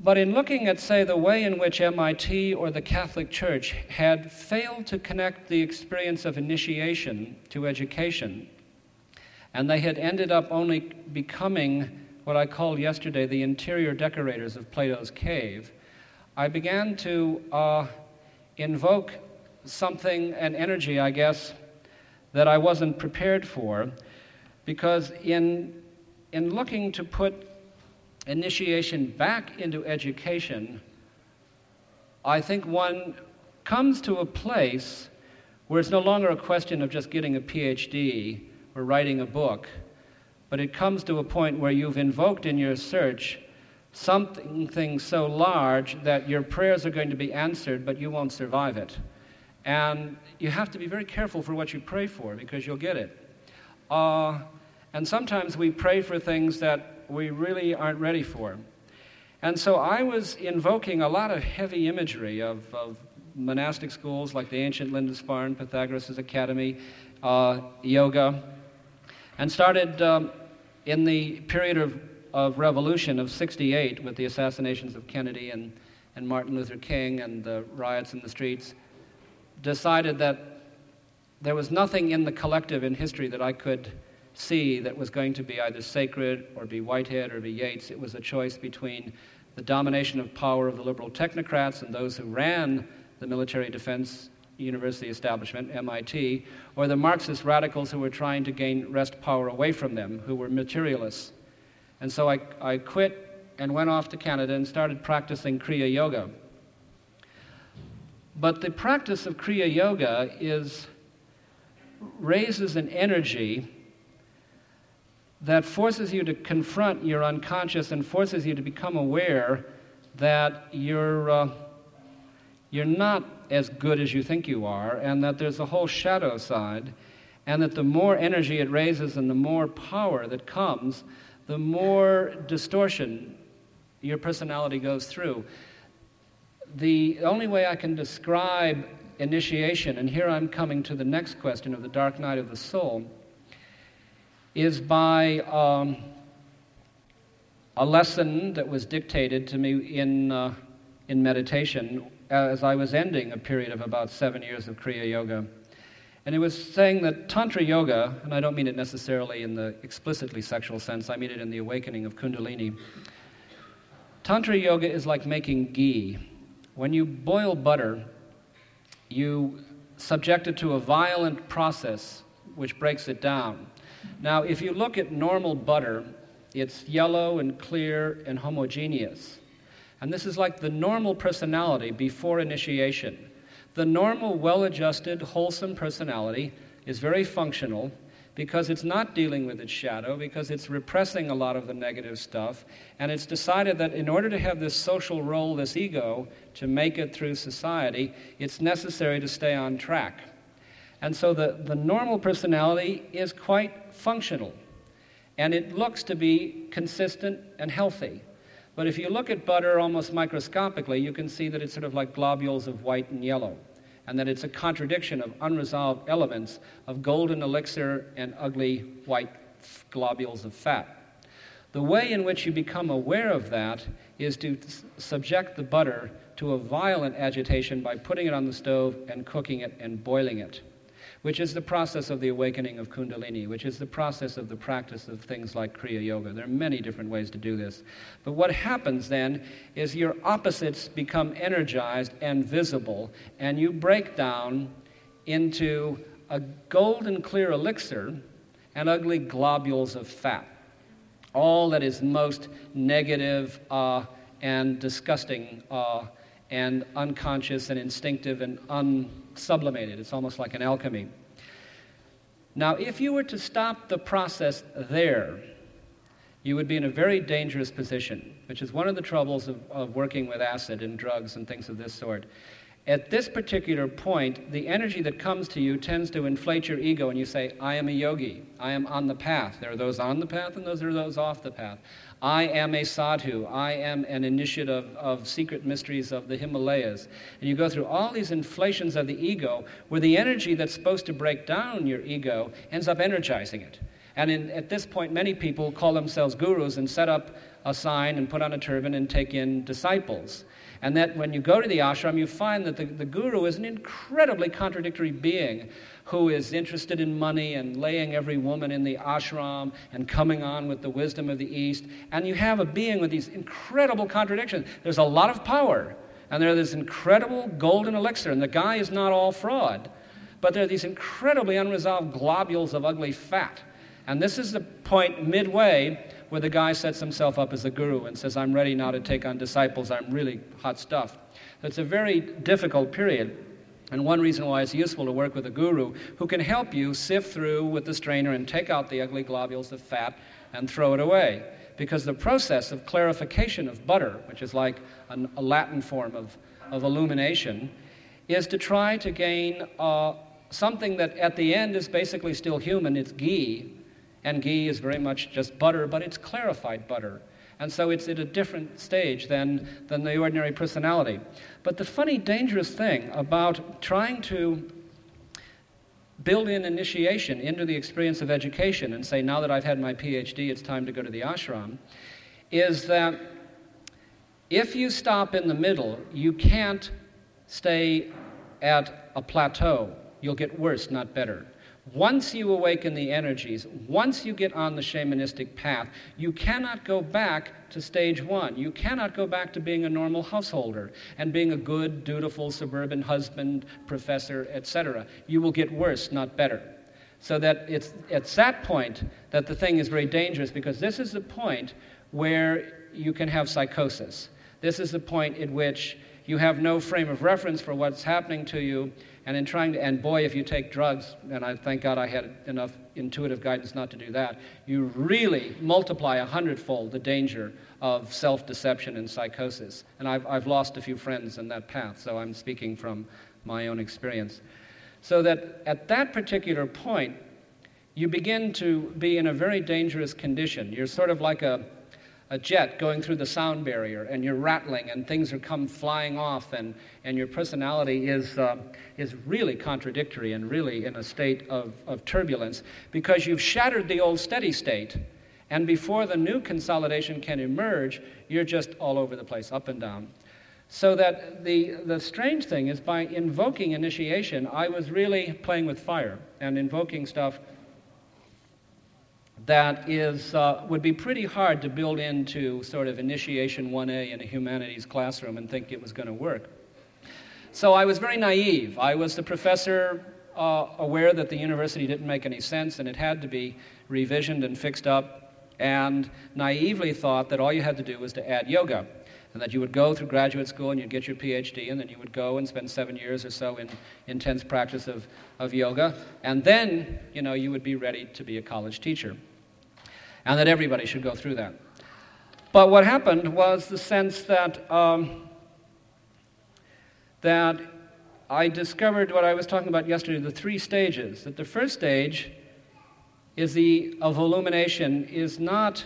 But in looking at, say, the way in which M I T or the Catholic Church had failed to connect the experience of initiation to education, and they had ended up only becoming what I called yesterday the interior decorators of Plato's cave, I began to uh, invoke something, an energy, I guess, that I wasn't prepared for, because in, in looking to put initiation back into education, I think one comes to a place where it's no longer a question of just getting a P H D or writing a book, but it comes to a point where you've invoked in your search something so large that your prayers are going to be answered, but you won't survive it. And you have to be very careful for what you pray for, because you'll get it. Uh, and sometimes we pray for things that we really aren't ready for. And so I was invoking a lot of heavy imagery of, of monastic schools like the ancient Lindisfarne, Pythagoras' Academy, uh, yoga, and started um, in the period of, of revolution of sixty-eight with the assassinations of Kennedy and, and Martin Luther King and the riots in the streets, decided that there was nothing in the collective in history that I could see that was going to be either sacred or be Whitehead or be Yeats. It was a choice between the domination of power of the liberal technocrats and those who ran the military defense university establishment, M I T, or the Marxist radicals who were trying to gain wrest power away from them, who were materialists. And so I, I quit and went off to Canada and started practicing Kriya Yoga. But the practice of Kriya Yoga is raises an energy that forces you to confront your unconscious and forces you to become aware that you're, uh, you're not as good as you think you are, and that there's a whole shadow side, and that the more energy it raises and the more power that comes, the more distortion your personality goes through. The only way I can describe initiation, and here I'm coming to the next question of the dark night of the soul, is by um, a lesson that was dictated to me in, uh, in meditation as I was ending a period of about seven years of Kriya Yoga. And it was saying that Tantra Yoga, and I don't mean it necessarily in the explicitly sexual sense, I mean it in the awakening of Kundalini. Tantra Yoga is like making ghee. When you boil butter, you subject it to a violent process which breaks it down. Now, if you look at normal butter, it's yellow and clear and homogeneous. And this is like the normal personality before initiation. The normal, well-adjusted, wholesome personality is very functional because it's not dealing with its shadow, because it's repressing a lot of the negative stuff, and it's decided that in order to have this social role, this ego, to make it through society, it's necessary to stay on track. And so the, the normal personality is quite functional, and it looks to be consistent and healthy. But if you look at butter almost microscopically, you can see that it's sort of like globules of white and yellow, and that it's a contradiction of unresolved elements of golden elixir and ugly white globules of fat. The way in which you become aware of that is to s- subject the butter to a violent agitation by putting it on the stove and cooking it and boiling it, which is the process of the awakening of Kundalini, which is the process of the practice of things like Kriya Yoga. There are many different ways to do this. But what happens then is your opposites become energized and visible, and you break down into a golden clear elixir and ugly globules of fat. All that is most negative uh, and disgusting uh, and unconscious and instinctive and unsublimated. It's almost like an alchemy. Now, if you were to stop the process there, you would be in a very dangerous position, which is one of the troubles of, of working with acid and drugs and things of this sort. At this particular point, the energy that comes to you tends to inflate your ego, and you say, I am a yogi. I am on the path. There are those on the path, and those are those off the path. I am a sadhu. I am an initiate of, of secret mysteries of the Himalayas. And you go through all these inflations of the ego, where the energy that's supposed to break down your ego ends up energizing it. And in, at this point, many people call themselves gurus and set up a sign and put on a turban and take in disciples. And that when you go to the ashram, you find that the, the guru is an incredibly contradictory being who is interested in money and laying every woman in the ashram and coming on with the wisdom of the East. And you have a being with these incredible contradictions. There's a lot of power, and there's this incredible golden elixir, and the guy is not all fraud, but there are these incredibly unresolved globules of ugly fat. And this is the point midway where the guy sets himself up as a guru and says, I'm ready now to take on disciples, I'm really hot stuff. It's a very difficult period, and one reason why it's useful to work with a guru who can help you sift through with the strainer and take out the ugly globules of fat and throw it away. Because the process of clarification of butter, which is like an, a Latin form of, of illumination, is to try to gain uh, something that at the end is basically still human. It's ghee, and ghee is very much just butter, but it's clarified butter. And so it's at a different stage than, than the ordinary personality. But the funny, dangerous thing about trying to build in initiation into the experience of education and say, now that I've had my PhD, it's time to go to the ashram, is that if you stop in the middle, you can't stay at a plateau. You'll get worse, not better. Once you awaken the energies, once you get on the shamanistic path, you cannot go back to stage one. You cannot go back to being a normal householder and being a good, dutiful suburban husband, professor, et cetera. You will get worse, not better. So that it's at that point that the thing is very dangerous, because this is the point where you can have psychosis. This is the point at which you have no frame of reference for what's happening to you. And in trying to, and boy, if you take drugs, and I thank God I had enough intuitive guidance not to do that, you really multiply a hundredfold the danger of self-deception and psychosis. And I've, I've lost a few friends in that path, so I'm speaking from my own experience. So that at that particular point, you begin to be in a very dangerous condition. You're sort of like a a jet going through the sound barrier, and you're rattling, and things are come flying off, and, and your personality is uh, is really contradictory and really in a state of, of turbulence, because you've shattered the old steady state, and before the new consolidation can emerge, you're just all over the place, up and down. So that the, the strange thing is, by invoking initiation, I was really playing with fire and invoking stuff that is uh, would be pretty hard to build into sort of initiation one A in a humanities classroom and think it was going to work. So I was very naive. I was the professor uh, aware that the university didn't make any sense and it had to be revisioned and fixed up, and naively thought that all you had to do was to add yoga, and that you would go through graduate school and you'd get your PhD, and then you would go and spend seven years or so in intense practice of, of yoga, and then, you know, you would be ready to be a college teacher. And that everybody should go through that. But what happened was the sense that um, that I discovered what I was talking about yesterday, the three stages. That the first stage is the of illumination is not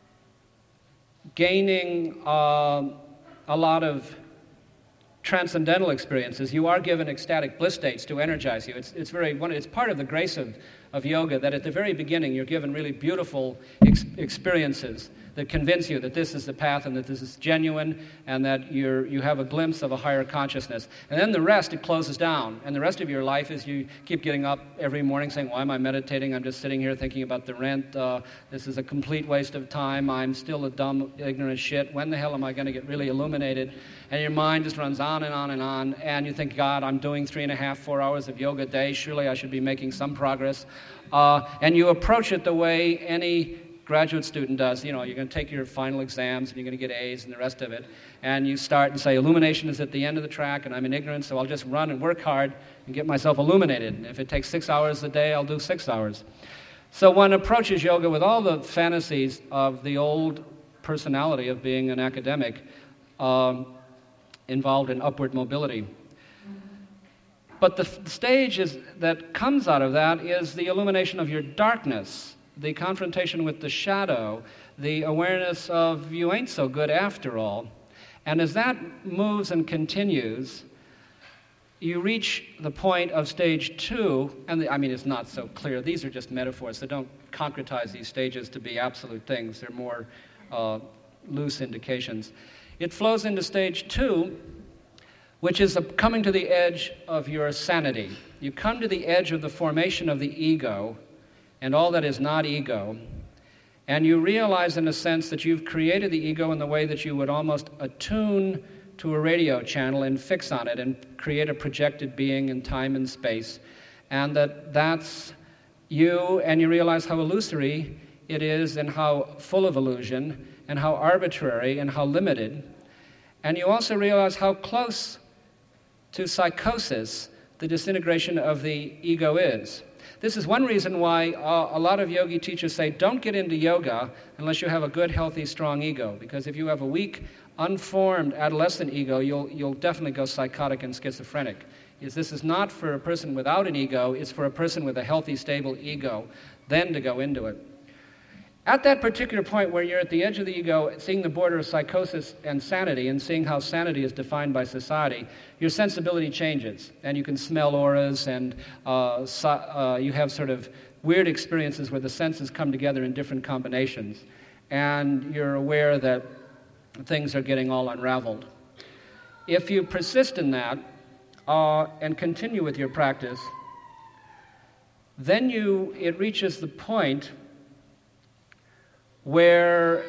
gaining uh, a lot of transcendental experiences. You are given ecstatic bliss states to energize you. It's it's very one. It's part of the grace of. of yoga, that at the very beginning you're given really beautiful ex- experiences that convince you that this is the path and that this is genuine and that you're, you have a glimpse of a higher consciousness. And then the rest, it closes down. And the rest of your life is you keep getting up every morning saying, why am I meditating? I'm just sitting here thinking about the rent. Uh, this is a complete waste of time. I'm still a dumb, ignorant shit. When the hell am I going to get really illuminated? And your mind just runs on and on and on. And you think, God, I'm doing three and a half, four hours of yoga a day. Surely I should be making some progress. Uh, and you approach it the way any graduate student does. You know, you're going to take your final exams and you're going to get A's and the rest of it. And you start and say, illumination is at the end of the track and I'm in ignorance, so I'll just run and work hard and get myself illuminated. And if it takes six hours a day, I'll do six hours. So one approaches yoga with all the fantasies of the old personality of being an academic um, involved in upward mobility. But the f- stage is, that comes out of that is the illumination of your darkness, the confrontation with the shadow, the awareness of you ain't so good after all. And as that moves and continues, you reach the point of stage two, and the, I mean, it's not so clear. These are just metaphors, so don't concretize these stages to be absolute things. They're more uh, loose indications. It flows into stage two, which is a coming to the edge of your sanity. You come to the edge of the formation of the ego and all that is not ego, and you realize in a sense that you've created the ego in the way that you would almost attune to a radio channel and fix on it and create a projected being in time and space, and that that's you, and you realize how illusory it is and how full of illusion and how arbitrary and how limited. And you also realize how close to psychosis the disintegration of the ego is. This is one reason why uh, a lot of yogi teachers say don't get into yoga unless you have a good, healthy, strong ego, because if you have a weak, unformed adolescent ego, you'll, you'll definitely go psychotic and schizophrenic. Is this is not for a person without an ego, it's for a person with a healthy, stable ego, then to go into it. At that particular point where you're at the edge of the ego, seeing the border of psychosis and sanity, and seeing how sanity is defined by society, your sensibility changes, and you can smell auras, and uh, so, uh, you have sort of weird experiences where the senses come together in different combinations, and you're aware that things are getting all unraveled. If you persist in that uh, and continue with your practice, then you it reaches the point where,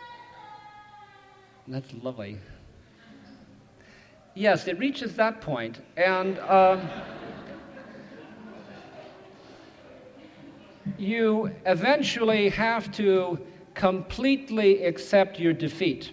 that's lovely. Yes, it reaches that point, and uh, you eventually have to completely accept your defeat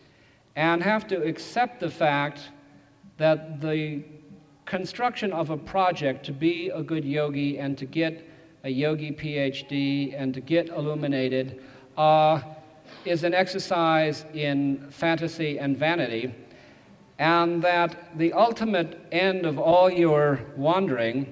and have to accept the fact that the construction of a project to be a good yogi and to get a yogi P H D and to get illuminated Uh, is an exercise in fantasy and vanity, and that the ultimate end of all your wandering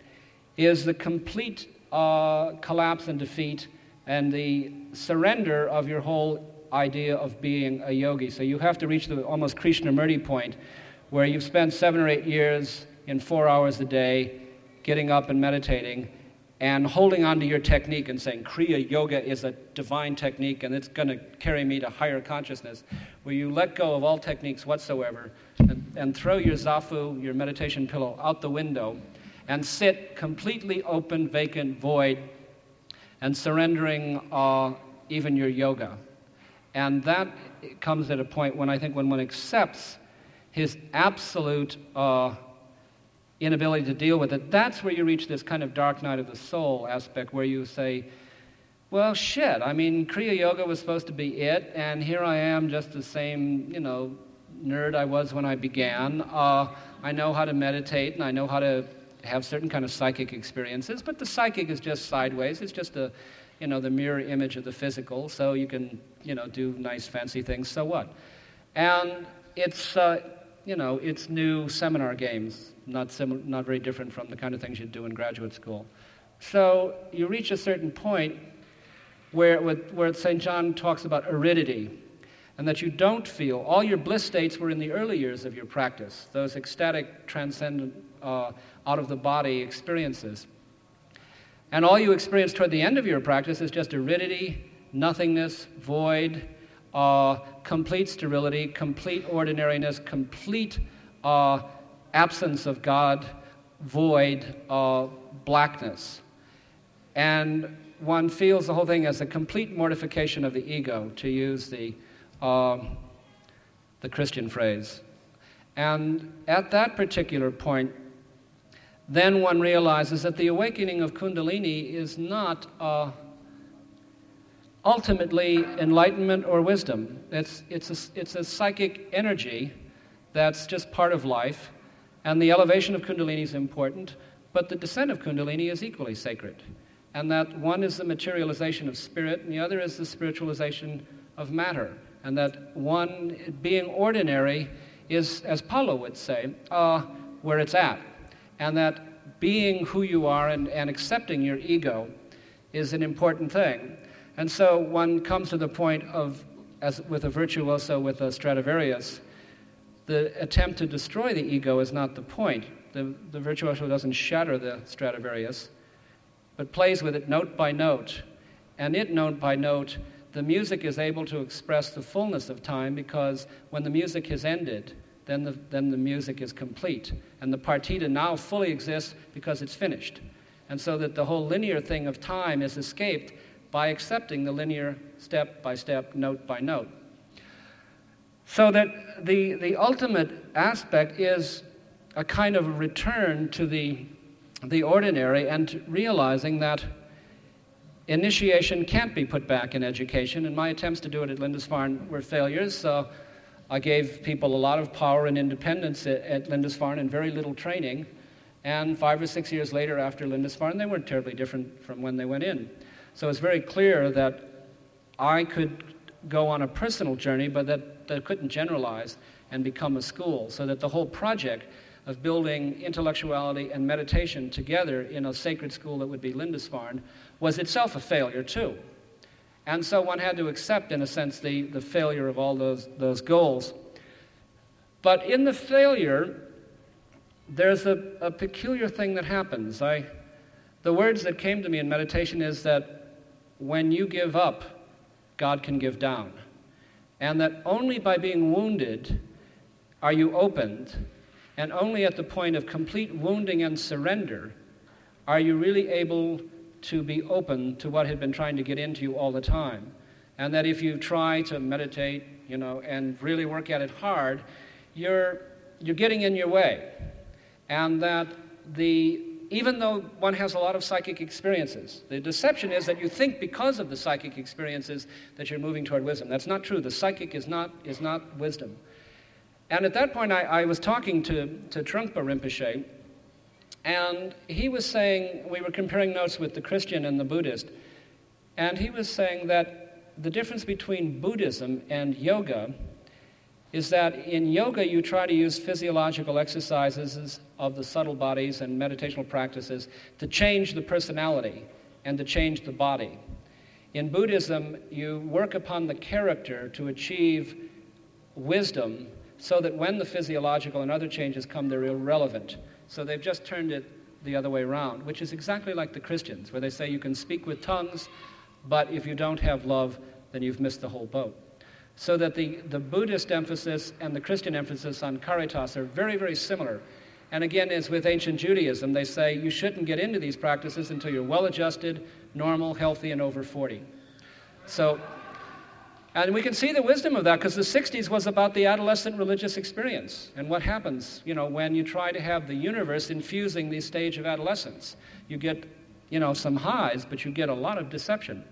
is the complete uh, collapse and defeat and the surrender of your whole idea of being a yogi. So you have to reach the almost Krishnamurti point where you've spent seven or eight years in four hours a day getting up and meditating and holding on to your technique and saying, Kriya Yoga is a divine technique and it's going to carry me to higher consciousness, where you let go of all techniques whatsoever and, and throw your zafu, your meditation pillow, out the window and sit completely open, vacant, void, and surrendering uh, even your yoga. And that comes at a point when I think when one accepts his absolute uh, inability to deal with it, that's where you reach this kind of dark night of the soul aspect where you say, well, shit, I mean, Kriya Yoga was supposed to be it, and here I am just the same, you know, nerd I was when I began. Uh, I know how to meditate, and I know how to have certain kind of psychic experiences, but the psychic is just sideways. It's just a, you know, the mirror image of the physical, so you can, you know, do nice, fancy things, so what? And it's, uh, you know, it's new seminar games. Not sim- not very different from the kind of things you'd do in graduate school. So you reach a certain point where, where Saint John talks about aridity, and that you don't feel, all your bliss states were in the early years of your practice, those ecstatic, transcendent, uh, out-of-the-body experiences. And all you experience toward the end of your practice is just aridity, nothingness, void, uh, complete sterility, complete ordinariness, complete uh, absence of God, void, uh, blackness. And one feels the whole thing as a complete mortification of the ego, to use the, uh, the Christian phrase. And at that particular point, then one realizes that the awakening of Kundalini is not uh, ultimately enlightenment or wisdom. It's, it's, a, it's a psychic energy that's just part of life. And the elevation of Kundalini is important, but the descent of Kundalini is equally sacred. And that one is the materialization of spirit, and the other is the spiritualization of matter. And that one, being ordinary, is, as Paulo would say, uh, where it's at. And that being who you are and, and accepting your ego is an important thing. And so one comes to the point of, as with a virtuoso, with a Stradivarius, the attempt to destroy the ego is not the point. The, the virtuoso doesn't shatter the Stradivarius, but plays with it note by note. And it, note by note, the music is able to express the fullness of time, because when the music has ended, then the, then the music is complete. And the partita now fully exists because it's finished. And so that the whole linear thing of time is escaped by accepting the linear step by step, note by note. So that the, the ultimate aspect is a kind of return to the, the ordinary, and realizing that initiation can't be put back in education. And my attempts to do it at Lindisfarne were failures. So I gave people a lot of power and independence at, at Lindisfarne and very little training. And five or six years later after Lindisfarne, they weren't terribly different from when they went in. So it's very clear that I could go on a personal journey, but that, that couldn't generalize and become a school. So that the whole project of building intellectuality and meditation together in a sacred school that would be Lindisfarne was itself a failure too. And so one had to accept, in a sense, the, the failure of all those, those goals. But in the failure, there's a, a peculiar thing that happens. I, the words that came to me in meditation is that when you give up, God can give down. And that only by being wounded are you opened, and only at the point of complete wounding and surrender are you really able to be open to what had been trying to get into you all the time. And that if you try to meditate, you know, and really work at it hard, you're, you're getting in your way. And that the, even though one has a lot of psychic experiences, the deception is that you think because of the psychic experiences that you're moving toward wisdom. That's not true. The psychic is not, is not wisdom. And at that point, I, I was talking to, to Trungpa Rinpoche, and he was saying, we were comparing notes with the Christian and the Buddhist, and he was saying that the difference between Buddhism and yoga is that in yoga you try to use physiological exercises of the subtle bodies and meditational practices to change the personality and to change the body. In Buddhism, you work upon the character to achieve wisdom, so that when the physiological and other changes come, they're irrelevant. So they've just turned it the other way around, which is exactly like the Christians, where they say you can speak with tongues, but if you don't have love, then you've missed the whole boat. So that the, the Buddhist emphasis and the Christian emphasis on caritas are very, very similar. And again, as with ancient Judaism, they say you shouldn't get into these practices until you're well-adjusted, normal, healthy, and over forty. So, and we can see the wisdom of that, because the sixties was about the adolescent religious experience and what happens, you know, when you try to have the universe infusing the stage of adolescence. You get, you know, some highs, but you get a lot of deception,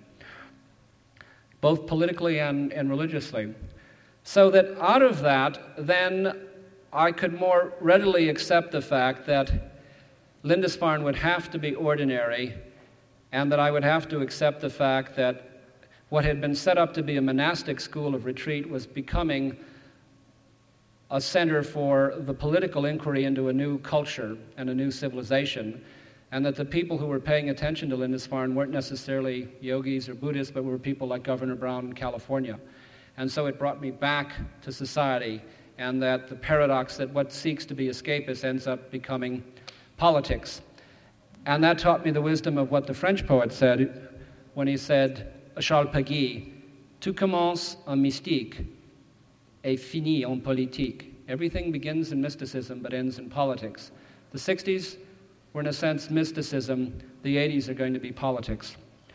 both politically and, and religiously. So that out of that, then I could more readily accept the fact that Lindisfarne would have to be ordinary, and that I would have to accept the fact that what had been set up to be a monastic school of retreat was becoming a center for the political inquiry into a new culture and a new civilization, and that the people who were paying attention to Lindisfarne weren't necessarily yogis or Buddhists, but were people like Governor Brown in California. And so it brought me back to society, and that the paradox that what seeks to be escapist ends up becoming politics. And that taught me the wisdom of what the French poet said when he said, Charles Péguy, tout commence en mystique et finit en politique. Everything begins in mysticism but ends in politics. The sixties were in a sense mysticism. The eighties are going to be politics.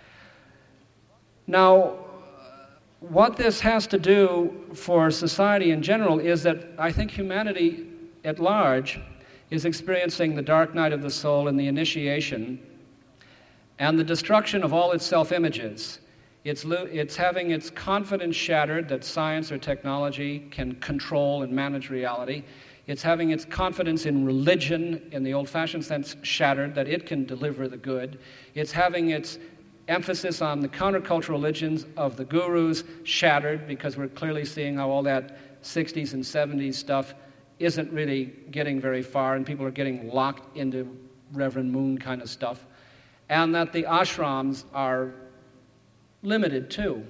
Now, what this has to do for society in general is that I think humanity at large is experiencing the dark night of the soul and the initiation and the destruction of all its self-images. It's, lo- it's having its confidence shattered that science or technology can control and manage reality. It's having its confidence in religion, in the old-fashioned sense, shattered, that it can deliver the good. It's having its emphasis on the countercultural religions of the gurus shattered, because we're clearly seeing how all that sixties and seventies stuff isn't really getting very far, and people are getting locked into Reverend Moon kind of stuff. And that the ashrams are limited too.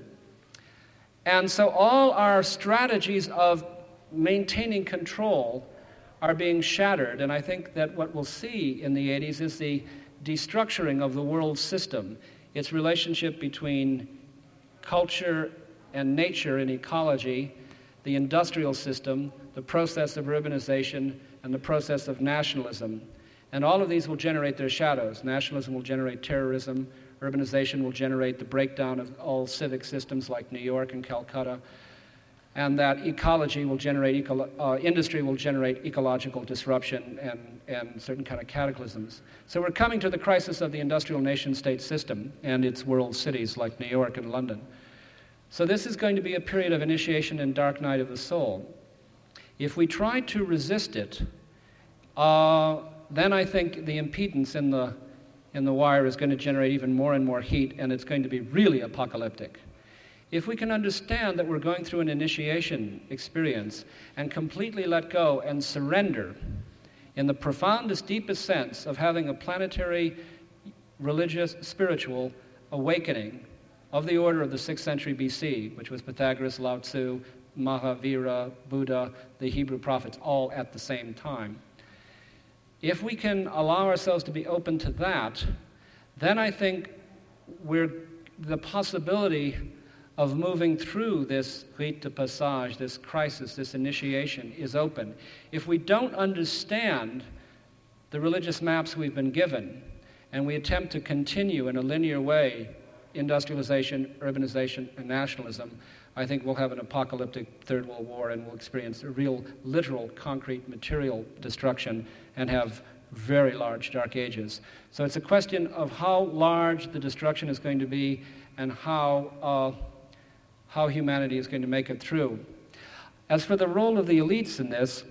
And so all our strategies of maintaining control are being shattered, and I think that what we'll see in the eighties is the destructuring of the world system, its relationship between culture and nature and ecology, the industrial system, the process of urbanization, and the process of nationalism. And all of these will generate their shadows. Nationalism will generate terrorism. Urbanization will generate the breakdown of all civic systems like New York and Calcutta. And that ecology will generate, eco- uh, industry will generate ecological disruption and, and certain kind of cataclysms. So we're coming to the crisis of the industrial nation-state system and its world cities like New York and London. So this is going to be a period of initiation and dark night of the soul. If we try to resist it, uh, then I think the impedance in the, in the wire is going to generate even more and more heat, and it's going to be really apocalyptic. If we can understand that we're going through an initiation experience and completely let go and surrender in the profoundest, deepest sense of having a planetary, religious, spiritual awakening of the order of the sixth century B C, which was Pythagoras, Lao Tzu, Mahavira, Buddha, the Hebrew prophets, all at the same time. If we can allow ourselves to be open to that, then I think we're the possibility of moving through this rite de passage, this crisis, this initiation, is open. If we don't understand the religious maps we've been given, and we attempt to continue in a linear way industrialization, urbanization, and nationalism, I think we'll have an apocalyptic Third World War and we'll experience a real, literal, concrete, material destruction and have very large dark ages. So it's a question of how large the destruction is going to be and how uh, how humanity is going to make it through. As for the role of the elites in this,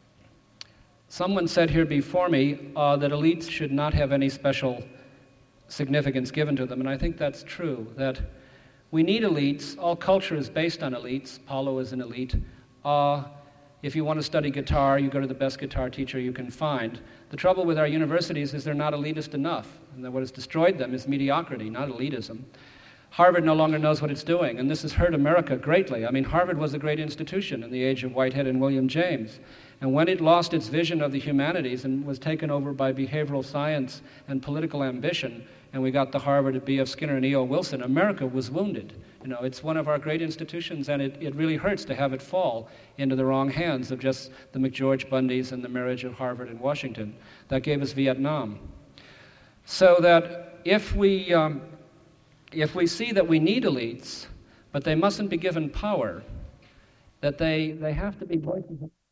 someone said here before me uh, that elites should not have any special significance given to them, and I think that's true, that we need elites. All culture is based on elites. Paulo is an elite. Uh, if you want to study guitar, you go to the best guitar teacher you can find. The trouble with our universities is they're not elitist enough, and that what has destroyed them is mediocrity, not elitism. Harvard no longer knows what it's doing, and this has hurt America greatly. I mean, Harvard was a great institution in the age of Whitehead and William James. And when it lost its vision of the humanities and was taken over by behavioral science and political ambition, and we got the Harvard at B F Skinner and E O Wilson, America was wounded. You know, it's one of our great institutions, and it, it really hurts to have it fall into the wrong hands of just the McGeorge Bundys and the marriage of Harvard and Washington. That gave us Vietnam. So that if we... Um, If we see that we need elites, but they mustn't be given power, that they, they have to be voices